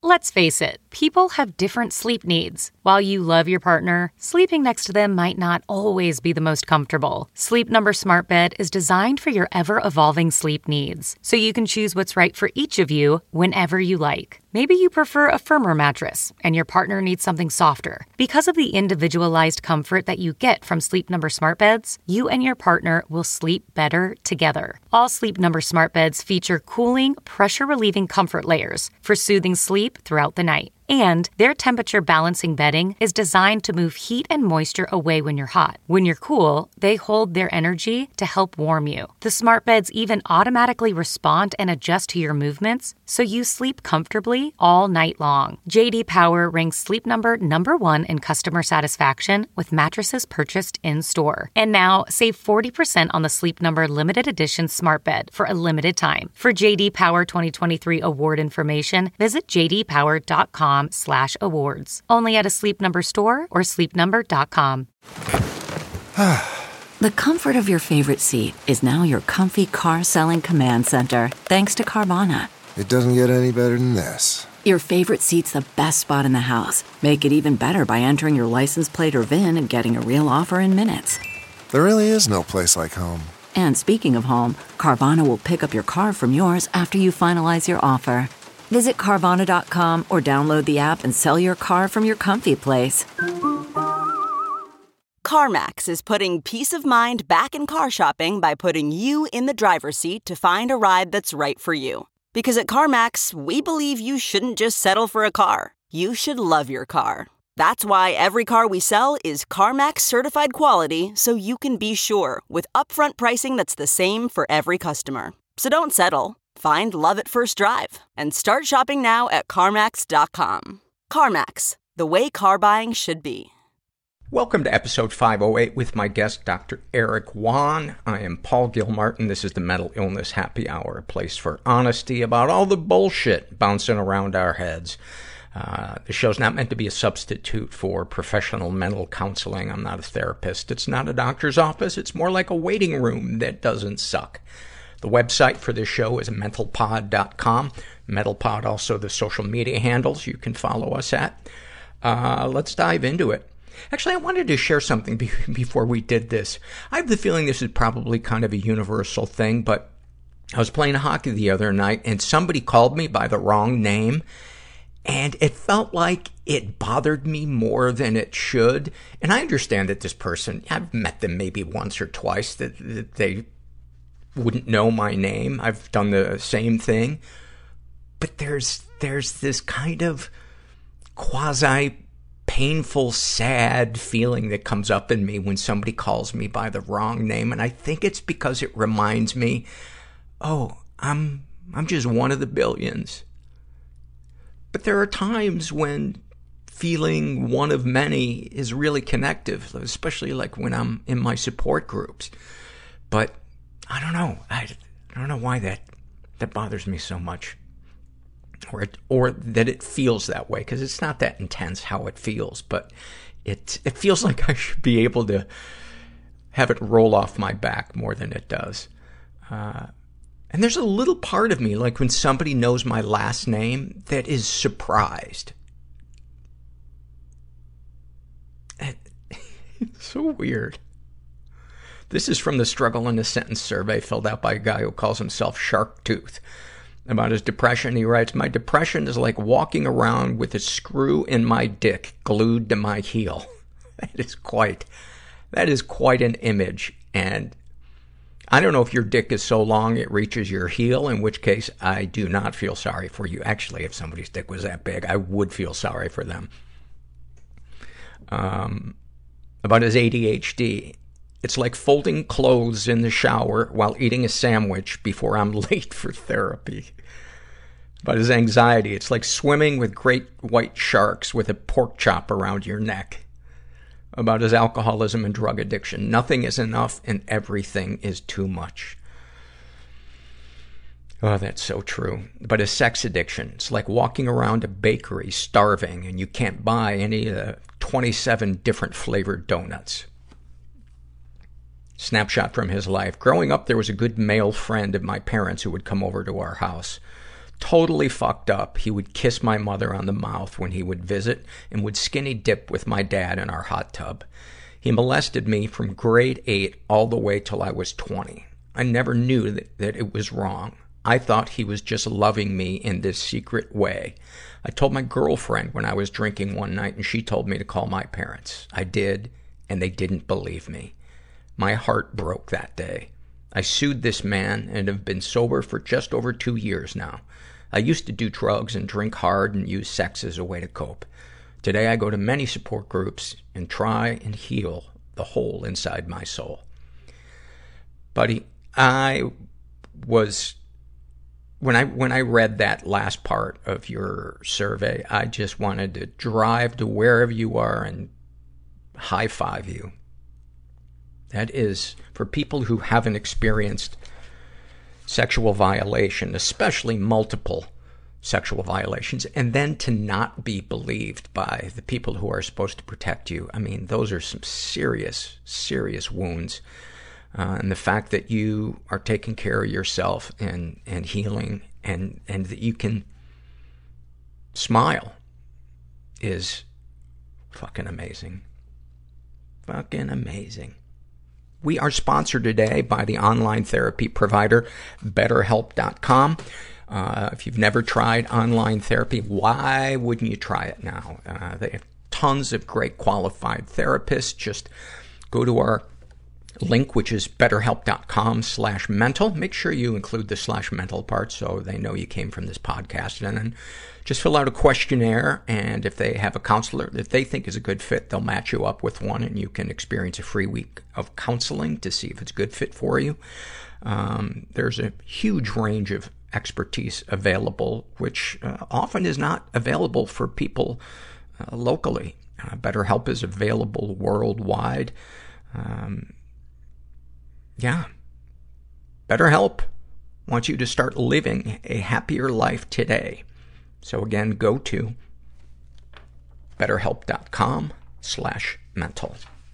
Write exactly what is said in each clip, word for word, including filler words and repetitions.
Let's face it, people have different sleep needs. While you love your partner, sleeping next to them might not always be the most comfortable. Sleep Number Smart Bed is designed for your ever-evolving sleep needs, so you can choose what's right for each of you whenever you like. Maybe you prefer a firmer mattress, and your partner needs something softer. Because of the individualized comfort that you get from Sleep Number Smart Beds, you and your partner will sleep better together. All Sleep Number Smart Beds feature cooling, pressure-relieving comfort layers for soothing sleep throughout the night. And their temperature balancing bedding is designed to move heat and moisture away when you're hot. When you're cool, they hold their energy to help warm you. The smart beds even automatically respond and adjust to your movements, so you sleep comfortably all night long. J D Power ranks Sleep Number number one in customer satisfaction with mattresses purchased in-store. And now, save forty percent on the Sleep Number limited edition smart bed for a limited time. For J D Power twenty twenty-three award information, visit j d power dot com slash awards. Only at a Sleep Number store or sleep number dot com. The comfort of your favorite seat is now your comfy car selling command center, thanks to Carvana. It doesn't get any better than this. Your favorite seat's the best spot in the house. Make it even better by entering your license plate or V I N and getting a real offer in minutes. There really is no place like home. And speaking of home, Carvana will pick up your car from yours after you finalize your offer. Visit Carvana dot com or download the app and sell your car from your comfy place. CarMax is putting peace of mind back in car shopping by putting you in the driver's seat to find a ride that's right for you. Because at CarMax, we believe you shouldn't just settle for a car. You should love your car. That's why every car we sell is CarMax certified quality, so you can be sure with upfront pricing that's the same for every customer. So don't settle. Find love at first drive and start shopping now at CarMax dot com. CarMax, the way car buying should be. Welcome to episode five oh eight with my guest, Doctor Eric Yuan. I am Paul Gilmartin. This is the Mental Illness Happy Hour, a place for honesty about all the bullshit bouncing around our heads. Uh, the show's not meant to be a substitute for professional mental counseling. I'm not a therapist. It's not a doctor's office. It's more like a waiting room that doesn't suck. The website for this show is mental pod dot com. MentalPod, also the social media handles you can follow us at. Uh, let's dive into it. Actually, I wanted to share something be- before we did this. I have the feeling this is probably kind of a universal thing, but I was playing hockey the other night and somebody called me by the wrong name, and it felt like it bothered me more than it should. And I understand that this person, I've met them maybe once or twice, that, that they wouldn't know my name. I've done the same thing. But there's, there's this kind of quasi painful, sad feeling that comes up in me when somebody calls me by the wrong name. And I think it's because it reminds me, oh, I'm, I'm just one of the billions. But there are times when feeling one of many is really connective, especially like when I'm in my support groups. But I don't know. I, I don't know why that, that bothers me so much. Or it, or that it feels that way, because it's not that intense how it feels, but it, it feels like I should be able to have it roll off my back more than it does. Uh, and there's a little part of me, like when somebody knows my last name, that is surprised. It's so weird. This is from the Struggle in a Sentence survey filled out by a guy who calls himself Shark Tooth. About his depression, he writes, "My depression is like walking around with a screw in my dick glued to my heel." That is quite, that is quite an image. And I don't know if your dick is so long it reaches your heel, in which case I do not feel sorry for you. Actually, if somebody's dick was that big, I would feel sorry for them. Um, about his A D H D. It's like folding clothes in the shower while eating a sandwich before I'm late for therapy. About his anxiety, it's like swimming with great white sharks with a pork chop around your neck. About his alcoholism and drug addiction, nothing is enough and everything is too much. Oh, that's so true. But his sex addiction, it's like walking around a bakery starving and you can't buy any of the twenty-seven different flavored donuts. Snapshot from his life. Growing up, there was a good male friend of my parents who would come over to our house. Totally fucked up. He would kiss my mother on the mouth when he would visit and would skinny dip with my dad in our hot tub. He molested me from grade eight all the way till I was twenty. I never knew that, that it was wrong. I thought he was just loving me in this secret way. I told my girlfriend when I was drinking one night, and she told me to call my parents. I did, and they didn't believe me. My heart broke that day. I sued this man and have been sober for just over two years now. I used to do drugs and drink hard and use sex as a way to cope. Today I go to many support groups and try and heal the hole inside my soul. Buddy, I was, when I, when I read that last part of your survey, I just wanted to drive to wherever you are and high five you. That is, for people who haven't experienced sexual violation, especially multiple sexual violations, and then to not be believed by the people who are supposed to protect you. I mean, those are some serious, serious wounds. Uh, and the fact that you are taking care of yourself and, and healing and, and that you can smile is fucking amazing. Fucking amazing. We are sponsored today by the online therapy provider, better help dot com. Uh, if you've never tried online therapy, why wouldn't you try it now? Uh, they have tons of great qualified therapists. Just go to our link, which is better help dot com slash mental. Make sure you include the slash mental part so they know you came from this podcast. And then just fill out a questionnaire, and if they have a counselor that they think is a good fit, they'll match you up with one, and you can experience a free week of counseling to see if it's a good fit for you. Um, there's a huge range of expertise available, which uh, often is not available for people uh, locally. Uh, BetterHelp is available worldwide. Um, yeah. BetterHelp wants you to start living a happier life today. So again, go to better help dot com slash mental.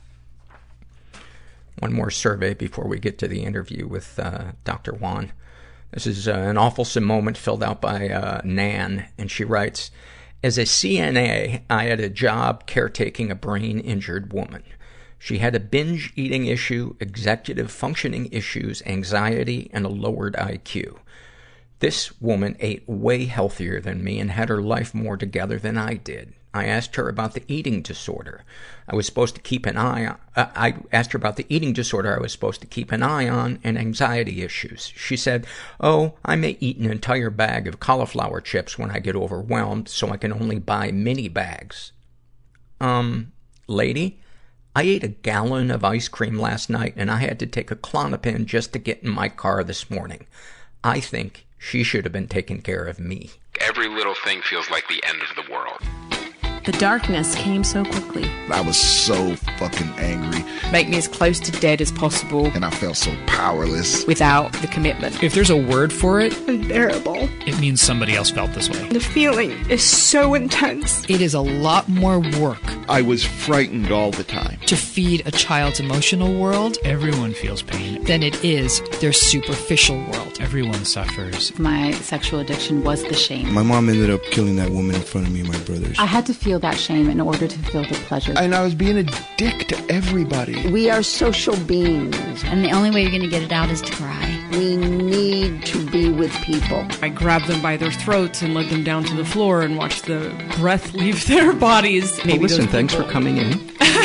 One more survey before we get to the interview with uh, Doctor Juan. This is uh, an awfulsome moment filled out by uh, Nan, and she writes, as a C N A, I had a job caretaking a brain-injured woman. She had a binge-eating issue, executive functioning issues, anxiety, and a lowered I Q. This woman ate way healthier than me and had her life more together than I did. I asked her about the eating disorder. I was supposed to keep an eye on, uh, I asked her about the eating disorder I was supposed to keep an eye on and anxiety issues. She said, oh, I may eat an entire bag of cauliflower chips when I get overwhelmed, so I can only buy mini bags. Um, lady, I ate a gallon of ice cream last night and I had to take a Klonopin just to get in my car this morning. I think she should have been taking care of me. Every little thing feels like the end of the world. The darkness came so quickly. I was so fucking angry. Make me as close to dead as possible. And I felt so powerless. Without the commitment. If there's a word for it, unbearable. It means somebody else felt this way. The feeling is so intense. It is a lot more work. I was frightened all the time. To feed a child's emotional world, everyone feels pain, than it is their superficial world. Everyone suffers. My sexual addiction was the shame. My mom ended up killing that woman in front of me and my brothers. I had to feel that shame in order to feel the pleasure. And I was being a dick to everybody. We are social beings. And the only way you're going to get it out is to cry. We need to be with people. I grabbed them by their throats and led them down to the floor and watched the breath leave their bodies. Maybe well, listen, thanks for coming in.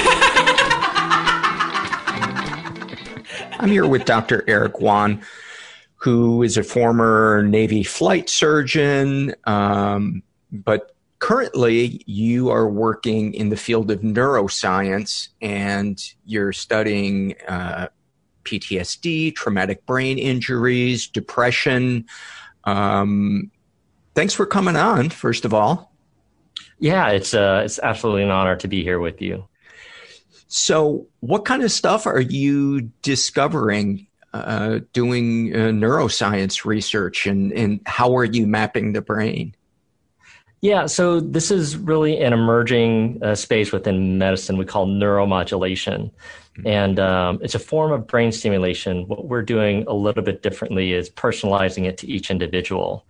I'm here with Doctor Eric Juan, who is a former Navy flight surgeon, um, but currently you are working in the field of neuroscience, and you're studying uh, P T S D, traumatic brain injuries, depression. Um, thanks for coming on, first of all. Yeah, it's uh, it's absolutely an honor to be here with you. So what kind of stuff are you discovering uh, doing uh, neuroscience research, and, and how are you mapping the brain? Yeah, so this is really an emerging uh, space within medicine we call neuromodulation. Mm-hmm. And um, it's a form of brain stimulation. What we're doing a little bit differently is personalizing it to each individual.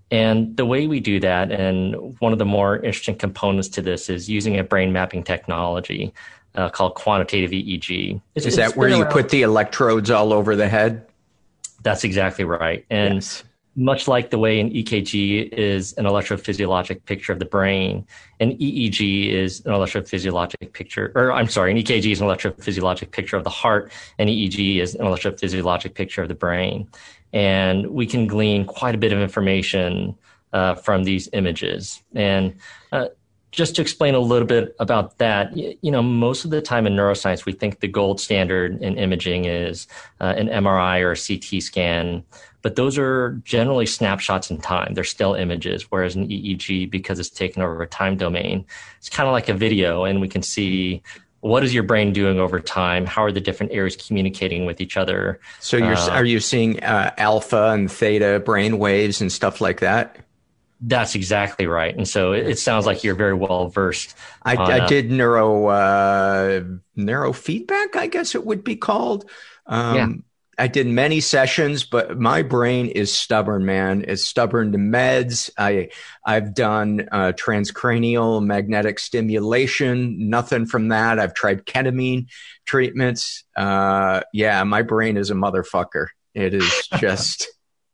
And the way we do that, and one of the more interesting components to this, is using a brain mapping technology uh, called quantitative E E G. It's, is that where you around. put the electrodes all over the head? That's exactly right. And yes. much like the way an E K G is an electrophysiologic picture of the brain, an E E G is an electrophysiologic picture, or I'm sorry, an E K G is an electrophysiologic picture of the heart, and E E G is an electrophysiologic picture of the brain. And we can glean quite a bit of information uh, from these images. And uh, just to explain a little bit about that, you, you know, most of the time in neuroscience, we think the gold standard in imaging is uh, an M R I or a C T scan, but those are generally snapshots in time. They're still images, whereas an E E G, because it's taken over a time domain, it's kind of like a video, and we can see what is your brain doing over time? How are the different areas communicating with each other? So you're, uh, are you seeing uh, alpha and theta brain waves and stuff like that? That's exactly right. And so it, it sounds like you're very well versed. I, on, I did neuro uh, neurofeedback, I guess it would be called. Um, yeah. I did many sessions, but my brain is stubborn, man. It's stubborn to meds. I, I've done uh, transcranial magnetic stimulation. Nothing from that. I've tried ketamine treatments. Uh, yeah, my brain is a motherfucker. It is just,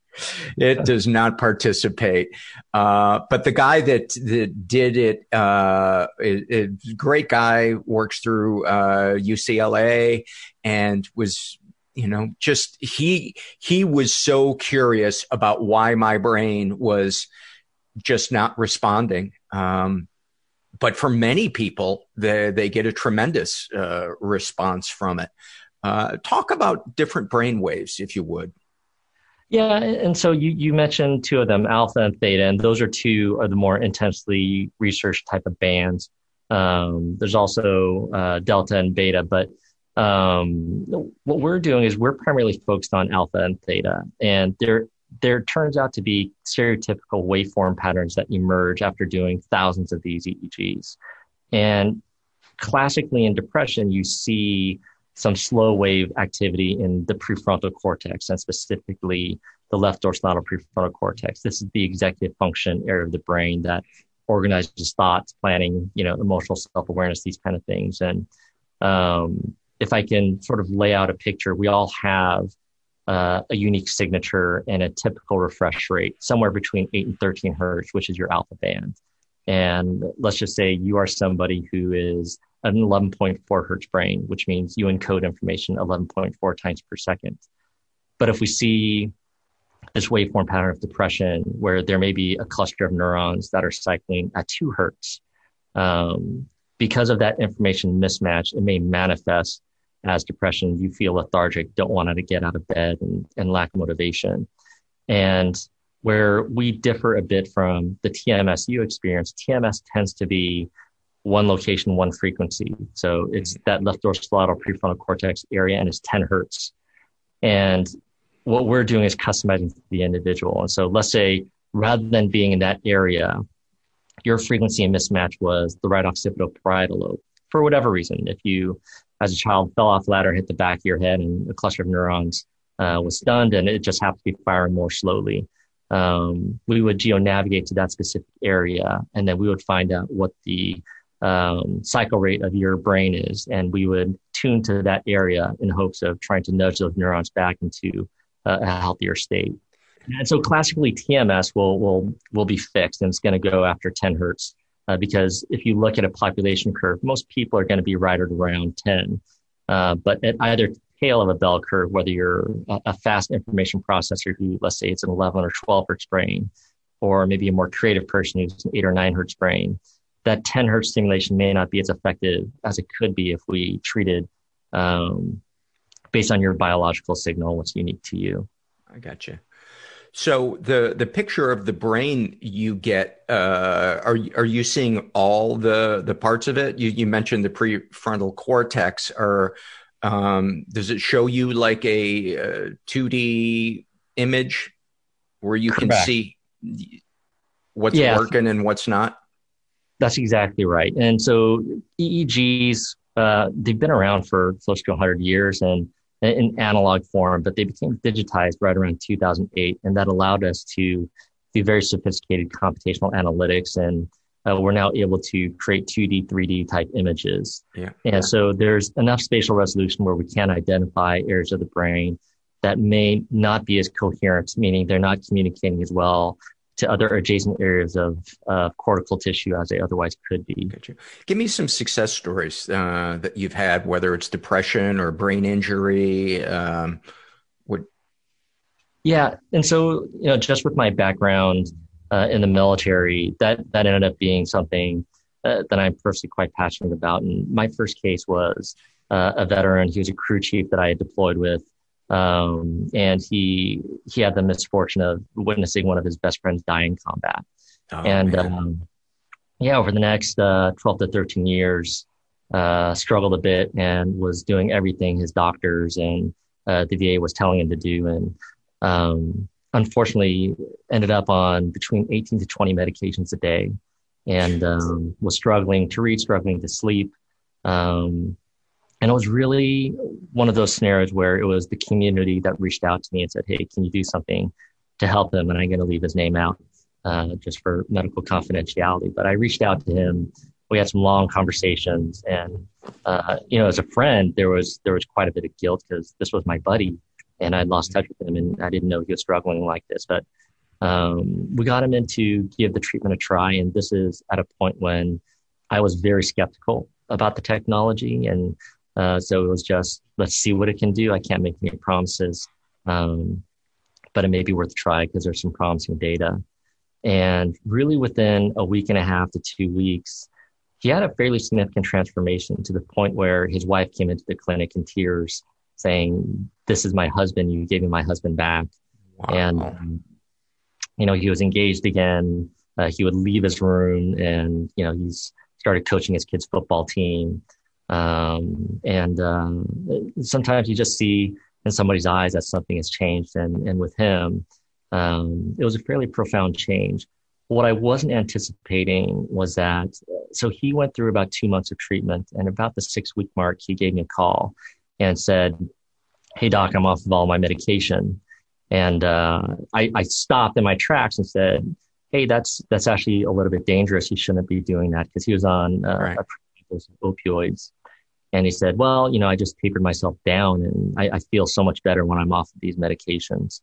it does not participate. Uh, but the guy that, that did it, uh, it, it, great guy, works through uh, U C L A, and was, you know, just he he was so curious about why my brain was just not responding. Um, but for many people, they, they get a tremendous uh, response from it. Uh, talk about different brain waves, if you would. Yeah, and so you, you mentioned two of them, alpha and theta, and those are two of the more intensely researched type of bands. Um, there's also uh, delta and beta, but Um, what we're doing is we're primarily focused on alpha and theta, and there, there turns out to be stereotypical waveform patterns that emerge after doing thousands of these E E Gs. And classically in depression, you see some slow wave activity in the prefrontal cortex, and specifically the left dorsolateral prefrontal cortex. This is the executive function area of the brain that organizes thoughts, planning, you know, emotional self-awareness, these kind of things. And, um, if I can sort of lay out a picture, we all have uh, a unique signature and a typical refresh rate somewhere between eight and thirteen hertz, which is your alpha band. And let's just say you are somebody who is an eleven point four hertz brain, which means you encode information eleven point four times per second. But if we see this waveform pattern of depression where there may be a cluster of neurons that are cycling at two hertz, um, because of that information mismatch, it may manifest as depression. You feel lethargic, don't want to get out of bed, and, and lack motivation. And where we differ a bit from the T M S you experience, T M S tends to be one location, one frequency. So it's that left dorsolateral prefrontal cortex area, and it's ten hertz. And what we're doing is customizing to the individual. And so let's say rather than being in that area, your frequency and mismatch was the right occipital parietal lobe. For whatever reason, if you, as a child, fell off a ladder, hit the back of your head, and a cluster of neurons uh, was stunned, and it just happened to be firing more slowly, um, we would geo-navigate to that specific area, and then we would find out what the um, cycle rate of your brain is, and we would tune to that area in hopes of trying to nudge those neurons back into uh, a healthier state. And so classically, T M S will will will be fixed, and it's going to go after ten hertz. Uh, because if you look at a population curve, most people are going to be right at around ten. Uh, but at either tail of a bell curve, whether you're a, a fast information processor who, let's say it's an eleven or twelve hertz brain, or maybe a more creative person who's an eight or nine hertz brain, that ten hertz stimulation may not be as effective as it could be if we treated um, based on your biological signal, what's unique to you. I gotcha. So the the picture of the brain you get, uh, are are you seeing all the the parts of it? You you mentioned the prefrontal cortex. Or um, does it show you like a, a two D image where you Correct. Can see what's yeah. working and what's not? That's exactly right. And so E E Gs, uh, they've been around for close to one hundred years, and in analog form, but they became digitized right around two thousand eight. And that allowed us to through very sophisticated computational analytics, and uh, we're now able to create two D, three D type images. Yeah. And yeah. so there's enough spatial resolution where we can identify areas of the brain that may not be as coherent, meaning they're not communicating as well to other adjacent areas of uh, cortical tissue as they otherwise could be. Gotcha. Give me some success stories uh, that you've had, whether it's depression or brain injury. Um, what? Yeah, and so you know, just with my background uh, in the military, that that ended up being something uh, that I'm personally quite passionate about. And my first case was uh, a veteran. He was a crew chief that I had deployed with. Um, and he, he had the misfortune of witnessing one of his best friends die in combat. Oh, and, um, yeah, over the next, uh, twelve to thirteen years, uh, struggled a bit and was doing everything his doctors and, uh, the V A was telling him to do. And, um, unfortunately ended up on between eighteen to twenty medications a day and, um, was struggling to read, struggling to sleep. Um, And it was really one of those scenarios where it was the community that reached out to me and said, hey, can you do something to help him? And I'm going to leave his name out uh, just for medical confidentiality. But I reached out to him. We had some long conversations. And, uh, you know, as a friend, there was there was quite a bit of guilt because this was my buddy. And I'd lost touch with him and I didn't know he was struggling like this. But um, we got him in to give the treatment a try. And this is at a point when I was very skeptical about the technology. And Uh, so it was just, let's see what it can do. I can't make any promises, um, but it may be worth a try because there's some promising data. And really within a week and a half to two weeks, he had a fairly significant transformation to the point where his wife came into the clinic in tears saying, this is my husband. You gave me my husband back. Wow. And, um, you know, he was engaged again. Uh, he would leave his room and, you know, he's started coaching his kids' football team. Um, and, um, sometimes you just see in somebody's eyes that something has changed. And, and with him, um, it was a fairly profound change. What I wasn't anticipating was that, so he went through about two months of treatment, and about the six week mark, he gave me a call and said, hey doc, I'm off of all my medication. And, uh, I, I stopped in my tracks and said, hey, that's, that's actually a little bit dangerous. You shouldn't be doing that, because he was on, uh, right. a opioids. And he said, well, you know, I just tapered myself down and I, I feel so much better when I'm off of these medications.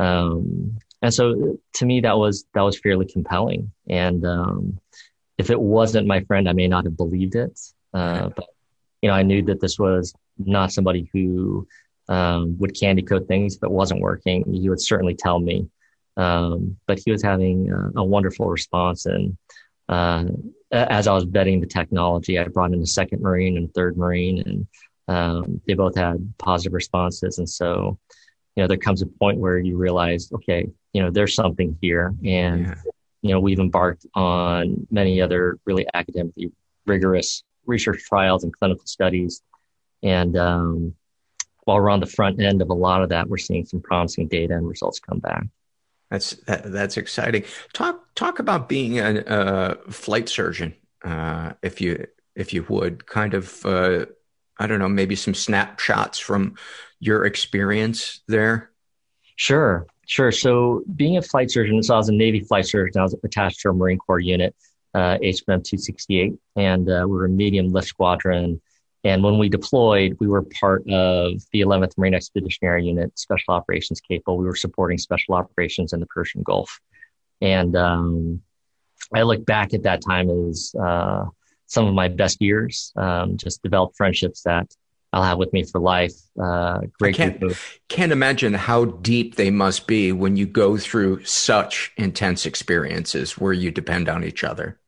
Um, and so to me, that was, that was fairly compelling. And, um, if it wasn't my friend, I may not have believed it. Uh, but, you know, I knew that this was not somebody who, um, would candy coat things. If it wasn't working, he would certainly tell me. Um, but he was having a, a wonderful response. And, uh, as I was vetting the technology, I brought in a second Marine and a third Marine, and um, they both had positive responses. And so, you know, there comes a point where you realize, okay, you know, there's something here. And, yeah. you know, we've embarked on many other really academically rigorous research trials and clinical studies. And um, while we're on the front end of a lot of that, we're seeing some promising data and results come back. That's that, that's exciting. Talk talk about being a, a flight surgeon, uh, if you if you would, kind of uh, I don't know, maybe some snapshots from your experience there. Sure, sure. So being a flight surgeon, so I was a Navy flight surgeon. I was attached to a Marine Corps unit, uh, H M two sixty-eight, and uh, we were a medium lift squadron. And when we deployed, we were part of the eleventh Marine Expeditionary Unit, Special Operations Capable. We were supporting special operations in the Persian Gulf. And um, I look back at that time as uh, some of my best years, um, just developed friendships that I'll have with me for life. Uh, great I can't, group of- can't imagine how deep they must be when you go through such intense experiences where you depend on each other.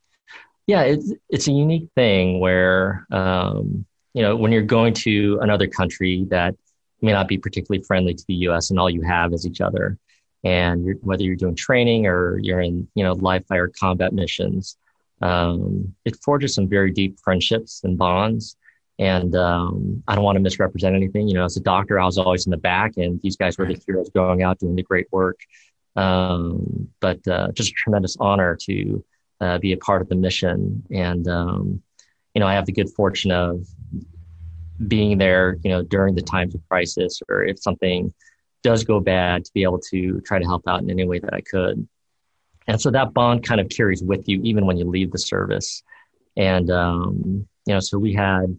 Yeah, it's it's a unique thing where, um, you know, when you're going to another country that may not be particularly friendly to the U S and all you have is each other, and you're, whether you're doing training or you're in, you know, live fire combat missions, um, it forges some very deep friendships and bonds. And um, I don't want to misrepresent anything. You know, as a doctor, I was always in the back, and these guys were the heroes going out doing the great work. Um, but uh, just a tremendous honor to Uh, be a part of the mission. And, um, you know, I have the good fortune of being there, you know, during the times of crisis, or if something does go bad, to be able to try to help out in any way that I could. And so that bond kind of carries with you even when you leave the service. And, um, you know, so we had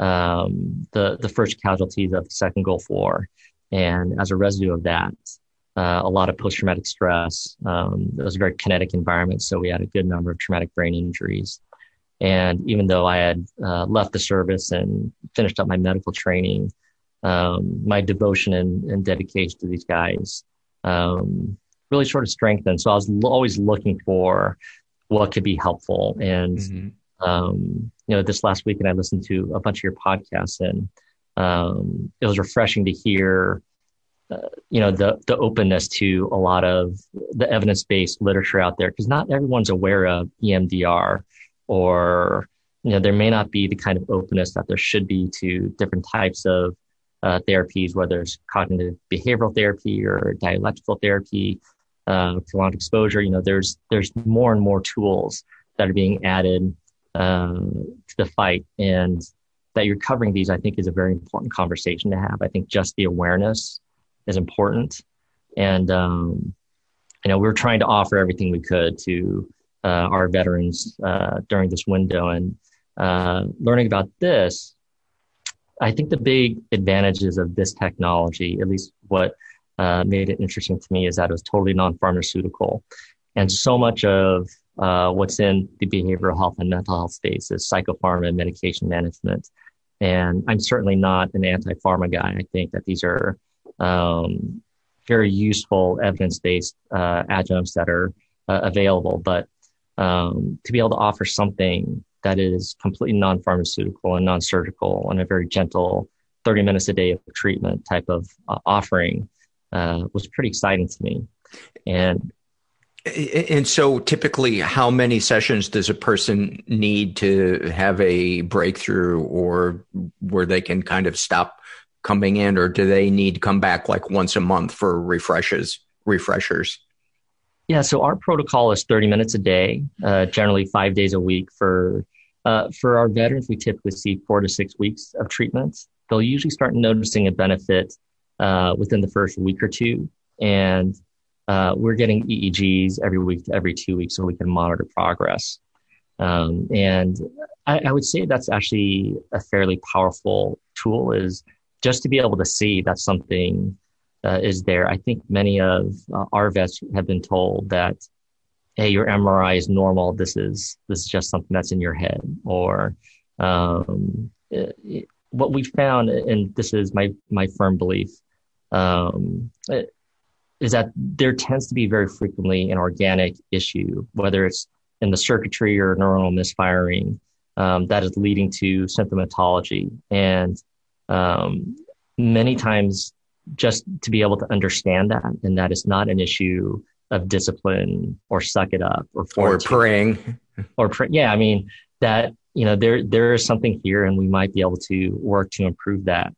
um, the, the first casualties of the second Gulf War. And as a residue of that, uh, a lot of post-traumatic stress. Um, it was a very kinetic environment. So we had a good number of traumatic brain injuries. And even though I had uh, left the service and finished up my medical training, um, my devotion and, and dedication to these guys um, really sort of strengthened. So I was l- always looking for what could be helpful. And, mm-hmm. um, you know, this last weekend I listened to a bunch of your podcasts, and um, it was refreshing to hear, uh, you know, the, the openness to a lot of the evidence-based literature out there, because not everyone's aware of E M D R. Or, you know, there may not be the kind of openness that there should be to different types of uh, therapies, whether it's cognitive behavioral therapy or dialectical therapy, uh, prolonged exposure. You know, there's there's more and more tools that are being added uh, to the fight, and that you're covering these, I think, is a very important conversation to have. I think just the awareness is important, and um, you know, we're trying to offer everything we could to Uh, our veterans uh, during this window, and uh, learning about this. I think the big advantages of this technology, at least what uh, made it interesting to me, is that it was totally non-pharmaceutical. And so much of uh, what's in the behavioral health and mental health space is psychopharma and medication management. And I'm certainly not an anti-pharma guy. I think that these are um, very useful evidence-based uh, adjuncts that are uh, available. But Um, to be able to offer something that is completely non-pharmaceutical and non-surgical and a very gentle thirty minutes a day of treatment type of uh, offering uh, was pretty exciting to me. And and so typically, how many sessions does a person need to have a breakthrough, or where they can kind of stop coming in, or do they need to come back like once a month for refreshes, refreshers? Yeah, so our protocol is thirty minutes a day, uh, generally five days a week. For uh, for our veterans, we typically see four to six weeks of treatment. They'll usually start noticing a benefit uh, within the first week or two. And uh, we're getting E E Gs every week to every two weeks so we can monitor progress. Um, and I, I would say that's actually a fairly powerful tool, is just to be able to see that something Uh, is there. I think many of uh, our vets have been told that, hey, your M R I is normal. This is this is just something that's in your head. Or um, it, it, what we found, and this is my my firm belief, um, it, is that there tends to be very frequently an organic issue, whether it's in the circuitry or neuronal misfiring, um, that is leading to symptomatology. And um, many times, just to be able to understand that, and that is not an issue of discipline or suck it up or or praying or pray. Yeah. I mean, that, you know, there, there is something here, and we might be able to work to improve that.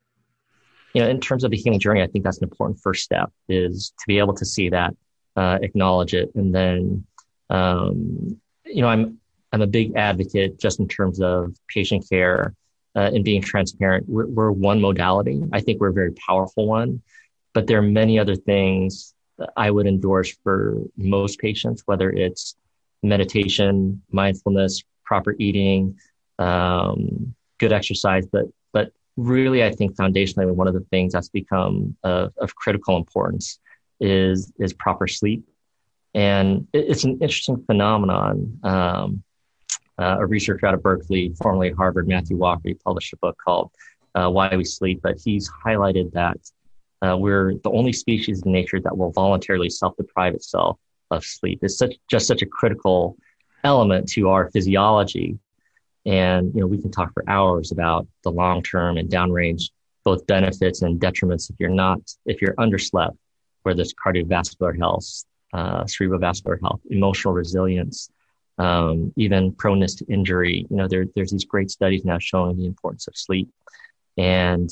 You know, in terms of the healing journey, I think that's an important first step, is to be able to see that, uh, acknowledge it. And then, um, you know, I'm, I'm a big advocate just in terms of patient care. Uh, and being transparent. We're, we're one modality. I think we're a very powerful one, but there are many other things that I would endorse for most patients, whether it's meditation, mindfulness, proper eating, um, good exercise. But but really, I think foundationally, one of the things that's become of, of critical importance is is proper sleep. And it, it's an interesting phenomenon. Um, Uh, a researcher out of Berkeley, formerly at Harvard, Matthew Walker, he published a book called uh, Why We Sleep, but he's highlighted that uh, we're the only species in nature that will voluntarily self-deprive itself of sleep. It's such, just such a critical element to our physiology. And, you know, we can talk for hours about the long-term and downrange, both benefits and detriments if you're not, if you're underslept, whether it's cardiovascular health, uh, cerebrovascular health, emotional resilience, Um, even proneness to injury. You know, there, there's these great studies now showing the importance of sleep. And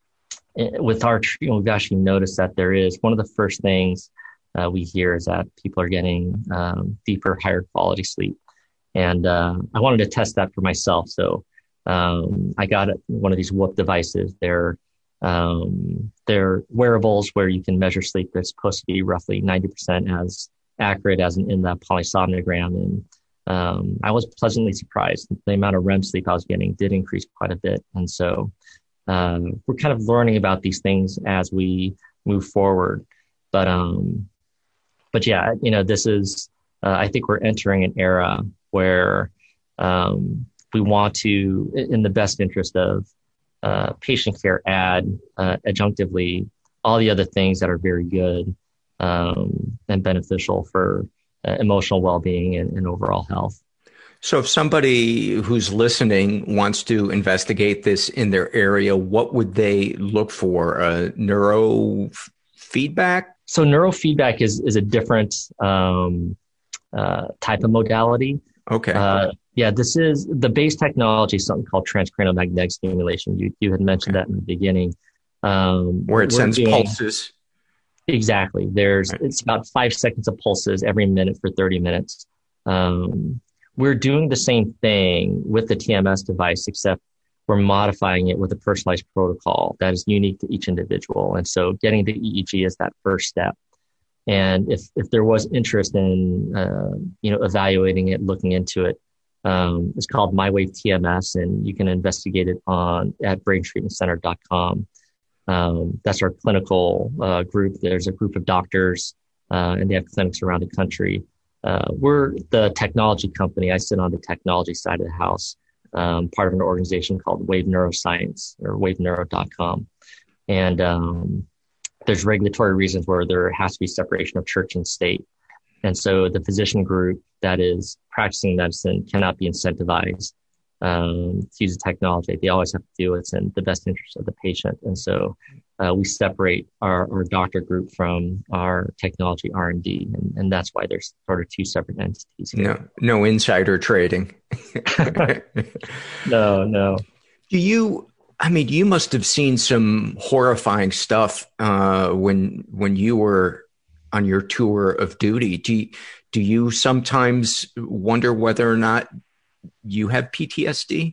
with our treatment, we've actually noticed that there is one of the first things uh, we hear is that people are getting um, deeper, higher quality sleep. And uh, I wanted to test that for myself. So um, I got one of these Whoop devices. They're, um, they're wearables where you can measure sleep. They're supposed to be roughly ninety percent as accurate as an in-lab polysomnogram. And um, I was pleasantly surprised. The amount of R E M sleep I was getting did increase quite a bit. And so um, we're kind of learning about these things as we move forward. But, um, but yeah, you know, this is, uh, I think we're entering an era where um, we want to, in the best interest of uh, patient care, add uh, adjunctively all the other things that are very good um, and beneficial for uh, emotional well-being and, and overall health. So if somebody who's listening wants to investigate this in their area, what would they look for? Uh, neurofeedback? So neurofeedback is, is a different um, uh, type of modality. Okay. Uh, yeah, this is the base technology, is something called transcranial magnetic stimulation. You, you had mentioned okay. that in the beginning. Um, Where it sends doing, pulses. Exactly. There's, right. It's about five seconds of pulses every minute for thirty minutes. Um, we're doing the same thing with the T M S device, except we're modifying it with a personalized protocol that is unique to each individual. And so getting the E E G is that first step. And if, if there was interest in, uh, you know, evaluating it, looking into it, um, it's called MyWave T M S, and you can investigate it on at brain treatment center dot com. Um, that's our clinical uh, group. There's a group of doctors, uh, and they have clinics around the country. Uh, we're the technology company. I sit on the technology side of the house, um, part of an organization called Wave Neuroscience, or wave neuro dot com. And um, there's regulatory reasons where there has to be separation of church and state. And so the physician group that is practicing medicine cannot be incentivized um, to use the technology. They always have to do what's in the best interest of the patient. And so uh, we separate our, our doctor group from our technology R and D. And, and that's why there's sort of two separate entities here. No, no insider trading. no, no. Do you, I mean, you must have seen some horrifying stuff uh, when when you were on your tour of duty. Do you, do you sometimes wonder whether or not you have P T S D?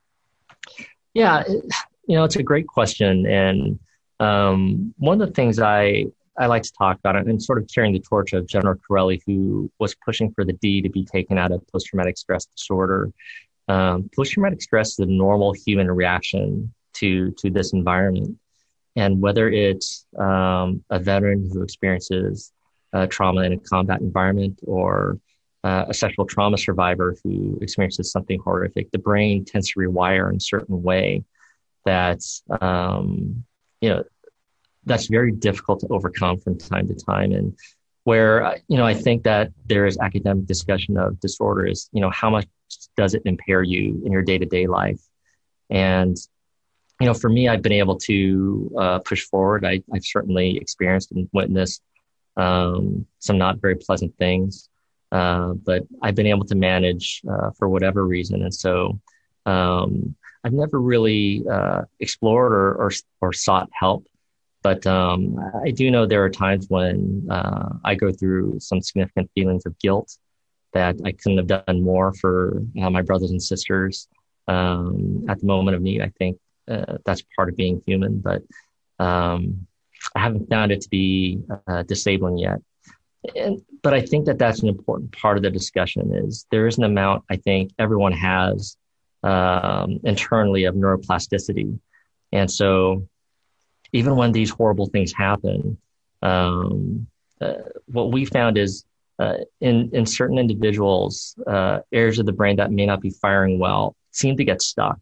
Yeah, it, you know, it's a great question. And um, one of the things I, I like to talk about, and sort of carrying the torch of General Corelli, who was pushing for the D to be taken out of post-traumatic stress disorder. Um, post-traumatic stress is a normal human reaction to, to this environment. And whether it's um, a veteran who experiences uh, trauma in a combat environment, or uh, a sexual trauma survivor who experiences something horrific, the brain tends to rewire in a certain way that's, um, you know, that's very difficult to overcome from time to time. And where, you know, I think that there is academic discussion of disorder is, you know, how much does it impair you in your day-to-day life? And, you know, for me, I've been able to uh, push forward. I, I've certainly experienced and witnessed um, some not very pleasant things, uh, but I've been able to manage uh, for whatever reason. And so um, I've never really uh, explored or, or or sought help. But um, I do know there are times when uh, I go through some significant feelings of guilt that I couldn't have done more for uh, my brothers and sisters um, at the moment of need. I think uh, that's part of being human, but um, I haven't found it to be uh, disabling yet. And, but I think that that's an important part of the discussion. Is there is an amount I think everyone has um, internally of neuroplasticity. And so even when these horrible things happen, um, uh, what we found is uh, in, in certain individuals, uh, areas of the brain that may not be firing well seem to get stuck.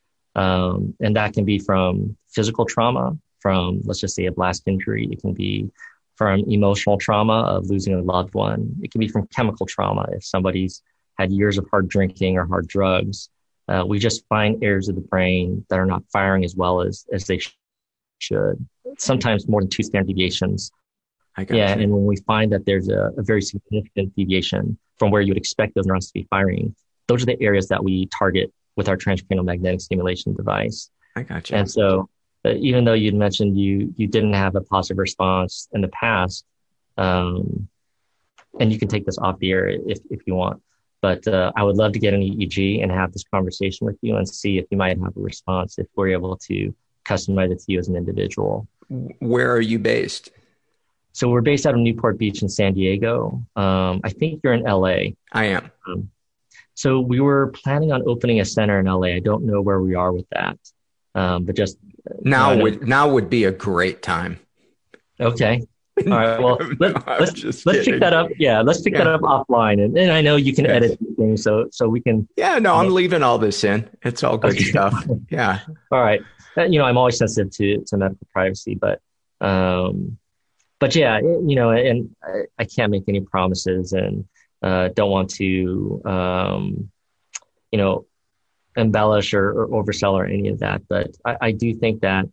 Um, and that can be from physical trauma, from, let's just say, a blast injury. It can be from emotional trauma of losing a loved one. It can be from chemical trauma. If somebody's had years of hard drinking or hard drugs, uh, we just find areas of the brain that are not firing as well as, as they should. should sometimes more than two standard deviations. I got yeah. you. And when we find that there's a, a very significant deviation from where you would expect those neurons to be firing, those are the areas that we target with our transcranial magnetic stimulation device. I got you. And so uh, even though you'd mentioned you, you didn't have a positive response in the past, um, and you can take this off the air if, if you want, but uh, I would love to get an E E G and have this conversation with you and see if you might have a response, if we're able to customize it to you as an individual. Where are you based? so we're based out of Newport Beach in San Diego. Um, I think you're in L A. I am. Um, so we were planning on opening a center in L A. I don't know where we are with that, um, but just now would now would be a great time. Okay. All right. Well, let, no, let's let's kidding. pick that up. Yeah, let's pick yeah. that up offline. And, and I know you can yes. edit things, so so we can. Yeah. No, I'm leaving all this in. It's all good okay. stuff. Yeah. All right. You know, I'm always sensitive to to medical privacy, but um, but yeah, you know, and I, I can't make any promises, and uh, don't want to um, you know, embellish or, or oversell or any of that. But I, I do think that.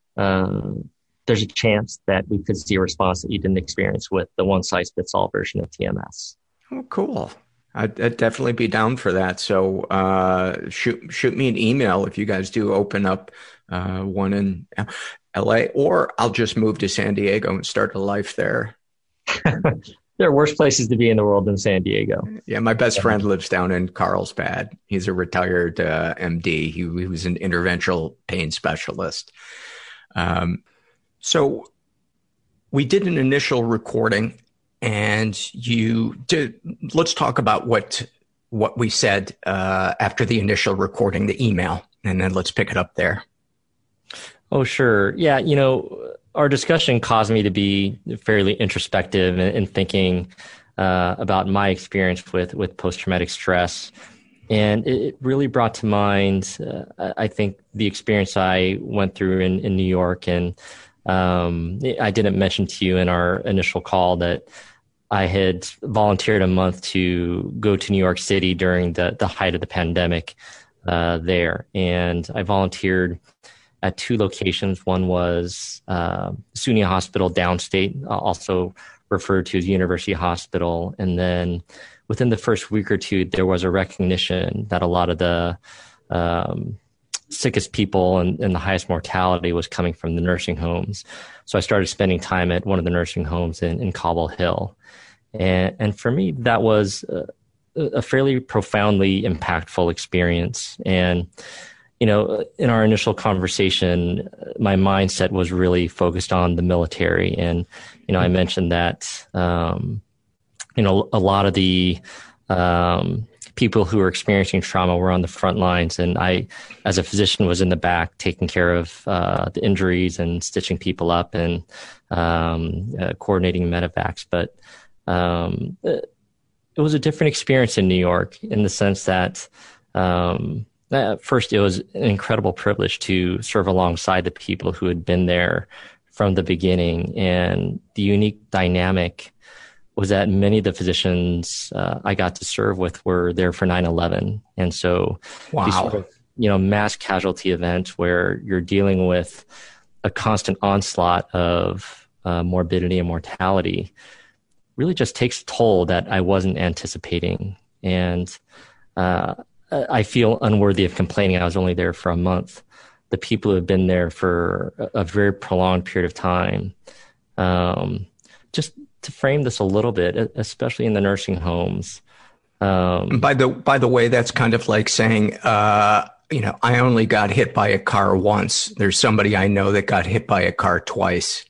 Um, there's a chance that we could see a response that you didn't experience with the one-size-fits-all version of T M S. Oh, cool. I'd, I'd definitely be down for that. So uh, shoot shoot me an email if you guys do open up uh, one in L A, or I'll just move to San Diego and start a life there. There are worse places to be in the world than San Diego. Yeah, my best friend lives down in Carlsbad. He's a retired uh, M D. He, he was an interventional pain specialist. Um, So we did an initial recording, and you did. Let's talk about what what we said uh, after the initial recording, the email, and then let's pick it up there. Oh, sure. Yeah, you know, our discussion caused me to be fairly introspective and, and thinking uh, about my experience with with post-traumatic stress. And it really brought to mind, uh, I think, the experience I went through in, in New York. And um, I didn't mention to you in our initial call that I had volunteered a month to go to New York City during the, the height of the pandemic uh, there. And I volunteered at two locations. One was uh, SUNY Hospital downstate, also referred to as University Hospital. And then within the first week or two, there was a recognition that a lot of the um, sickest people and, and the highest mortality was coming from the nursing homes. So I started spending time at one of the nursing homes in, in Cobble Hill. And, and for me, that was a, a fairly profoundly impactful experience. And, you know, in our initial conversation, my mindset was really focused on the military. And, you know, I mentioned that, um, you know, a lot of the um, people who were experiencing trauma were on the front lines. And I, as a physician, was in the back taking care of uh, the injuries and stitching people up and um, uh, coordinating medevacs. But um, it was a different experience in New York in the sense that um, at first it was an incredible privilege to serve alongside the people who had been there from the beginning. And the unique dynamic was that many of the physicians uh, I got to serve with were there for nine eleven. And so wow. these sort of, you know, mass casualty events where you're dealing with a constant onslaught of uh, morbidity and mortality really just takes a toll that I wasn't anticipating. And uh, I feel unworthy of complaining. I was only there for a month. The people who have been there for a, a very prolonged period of time, um, just to frame this a little bit, especially in the nursing homes. Um, by the by the way, that's kind of like saying, uh, you know, I only got hit by a car once. There's somebody I know that got hit by a car twice.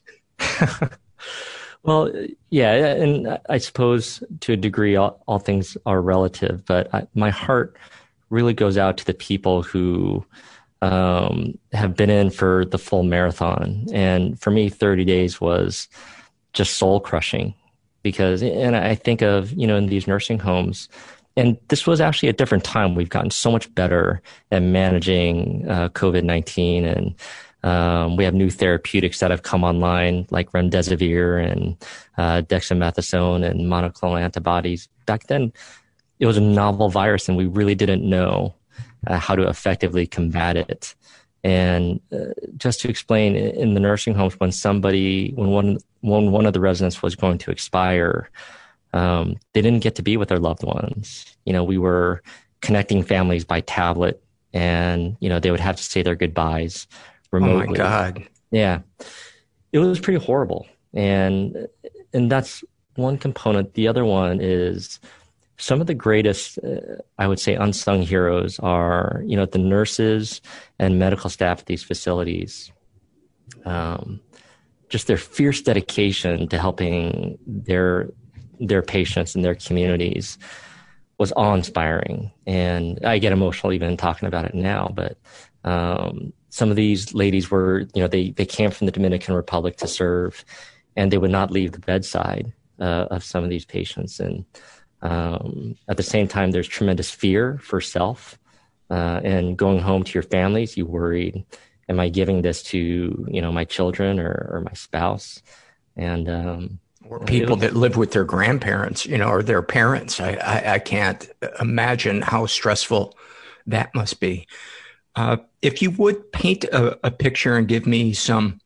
Well, yeah, and I suppose to a degree, all, all things are relative. But I, my heart really goes out to the people who um, have been in for the full marathon. And for me, thirty days was just soul crushing because, and I think of, you know, in these nursing homes, and this was actually a different time. We've gotten so much better at managing uh, COVID nineteen, and um, we have new therapeutics that have come online like remdesivir and uh, dexamethasone and monoclonal antibodies. Back then, it was a novel virus and we really didn't know uh, how to effectively combat it. And uh, just to explain, in the nursing homes, when somebody, when one, when one of the residents was going to expire, um, they didn't get to be with their loved ones. You know, we were connecting families by tablet, and you know they would have to say their goodbyes remotely. Oh my God! Yeah, it was pretty horrible, and and that's one component. The other one is some of the greatest, uh, I would say, unsung heroes are, you know, the nurses and medical staff at these facilities. Um, just their fierce dedication to helping their their patients and their communities was awe-inspiring. And I get emotional even talking about it now. But um, some of these ladies were, you know, they they came from the Dominican Republic to serve, and they would not leave the bedside uh, of some of these patients. And um, at the same time, there's tremendous fear for self. Uh, and going home to your families, you worried, am I giving this to, you know, my children or, or my spouse? And um, or people that live with their grandparents, you know, or their parents. I, I, I can't imagine how stressful that must be. Uh, if you would paint a, a picture and give me some,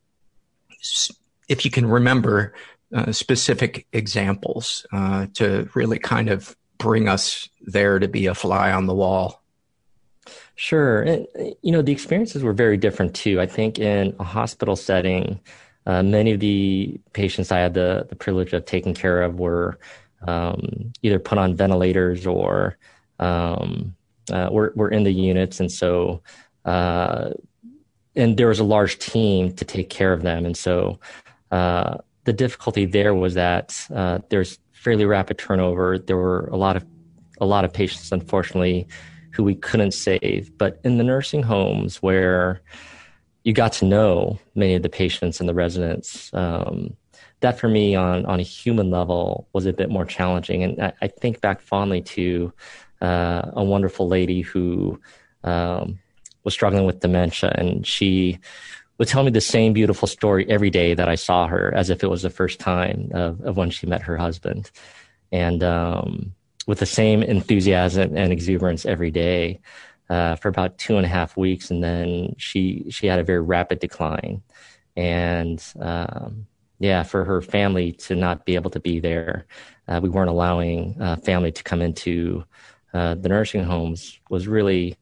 if you can remember uh, specific examples uh, to really kind of bring us there to be a fly on the wall. Sure. And, you know, the experiences were very different too. I think in a hospital setting, uh, many of the patients I had the, the privilege of taking care of were um, either put on ventilators or um, uh, were, were in the units. And so, uh, and there was a large team to take care of them. And so uh, the difficulty there was that uh, there's fairly rapid turnover. There were a lot of, a lot of patients, unfortunately, who we couldn't save. But in the nursing homes where you got to know many of the patients and the residents, um, that for me on, on a human level was a bit more challenging. And I, I think back fondly to uh, a wonderful lady who um, was struggling with dementia, and she would tell me the same beautiful story every day that I saw her, as if it was the first time of, of when she met her husband. And um with the same enthusiasm and exuberance every day uh, for about two and a half weeks. And then she she had a very rapid decline. And um, yeah, for her family to not be able to be there, uh, we weren't allowing uh, family to come into uh, the nursing homes, was really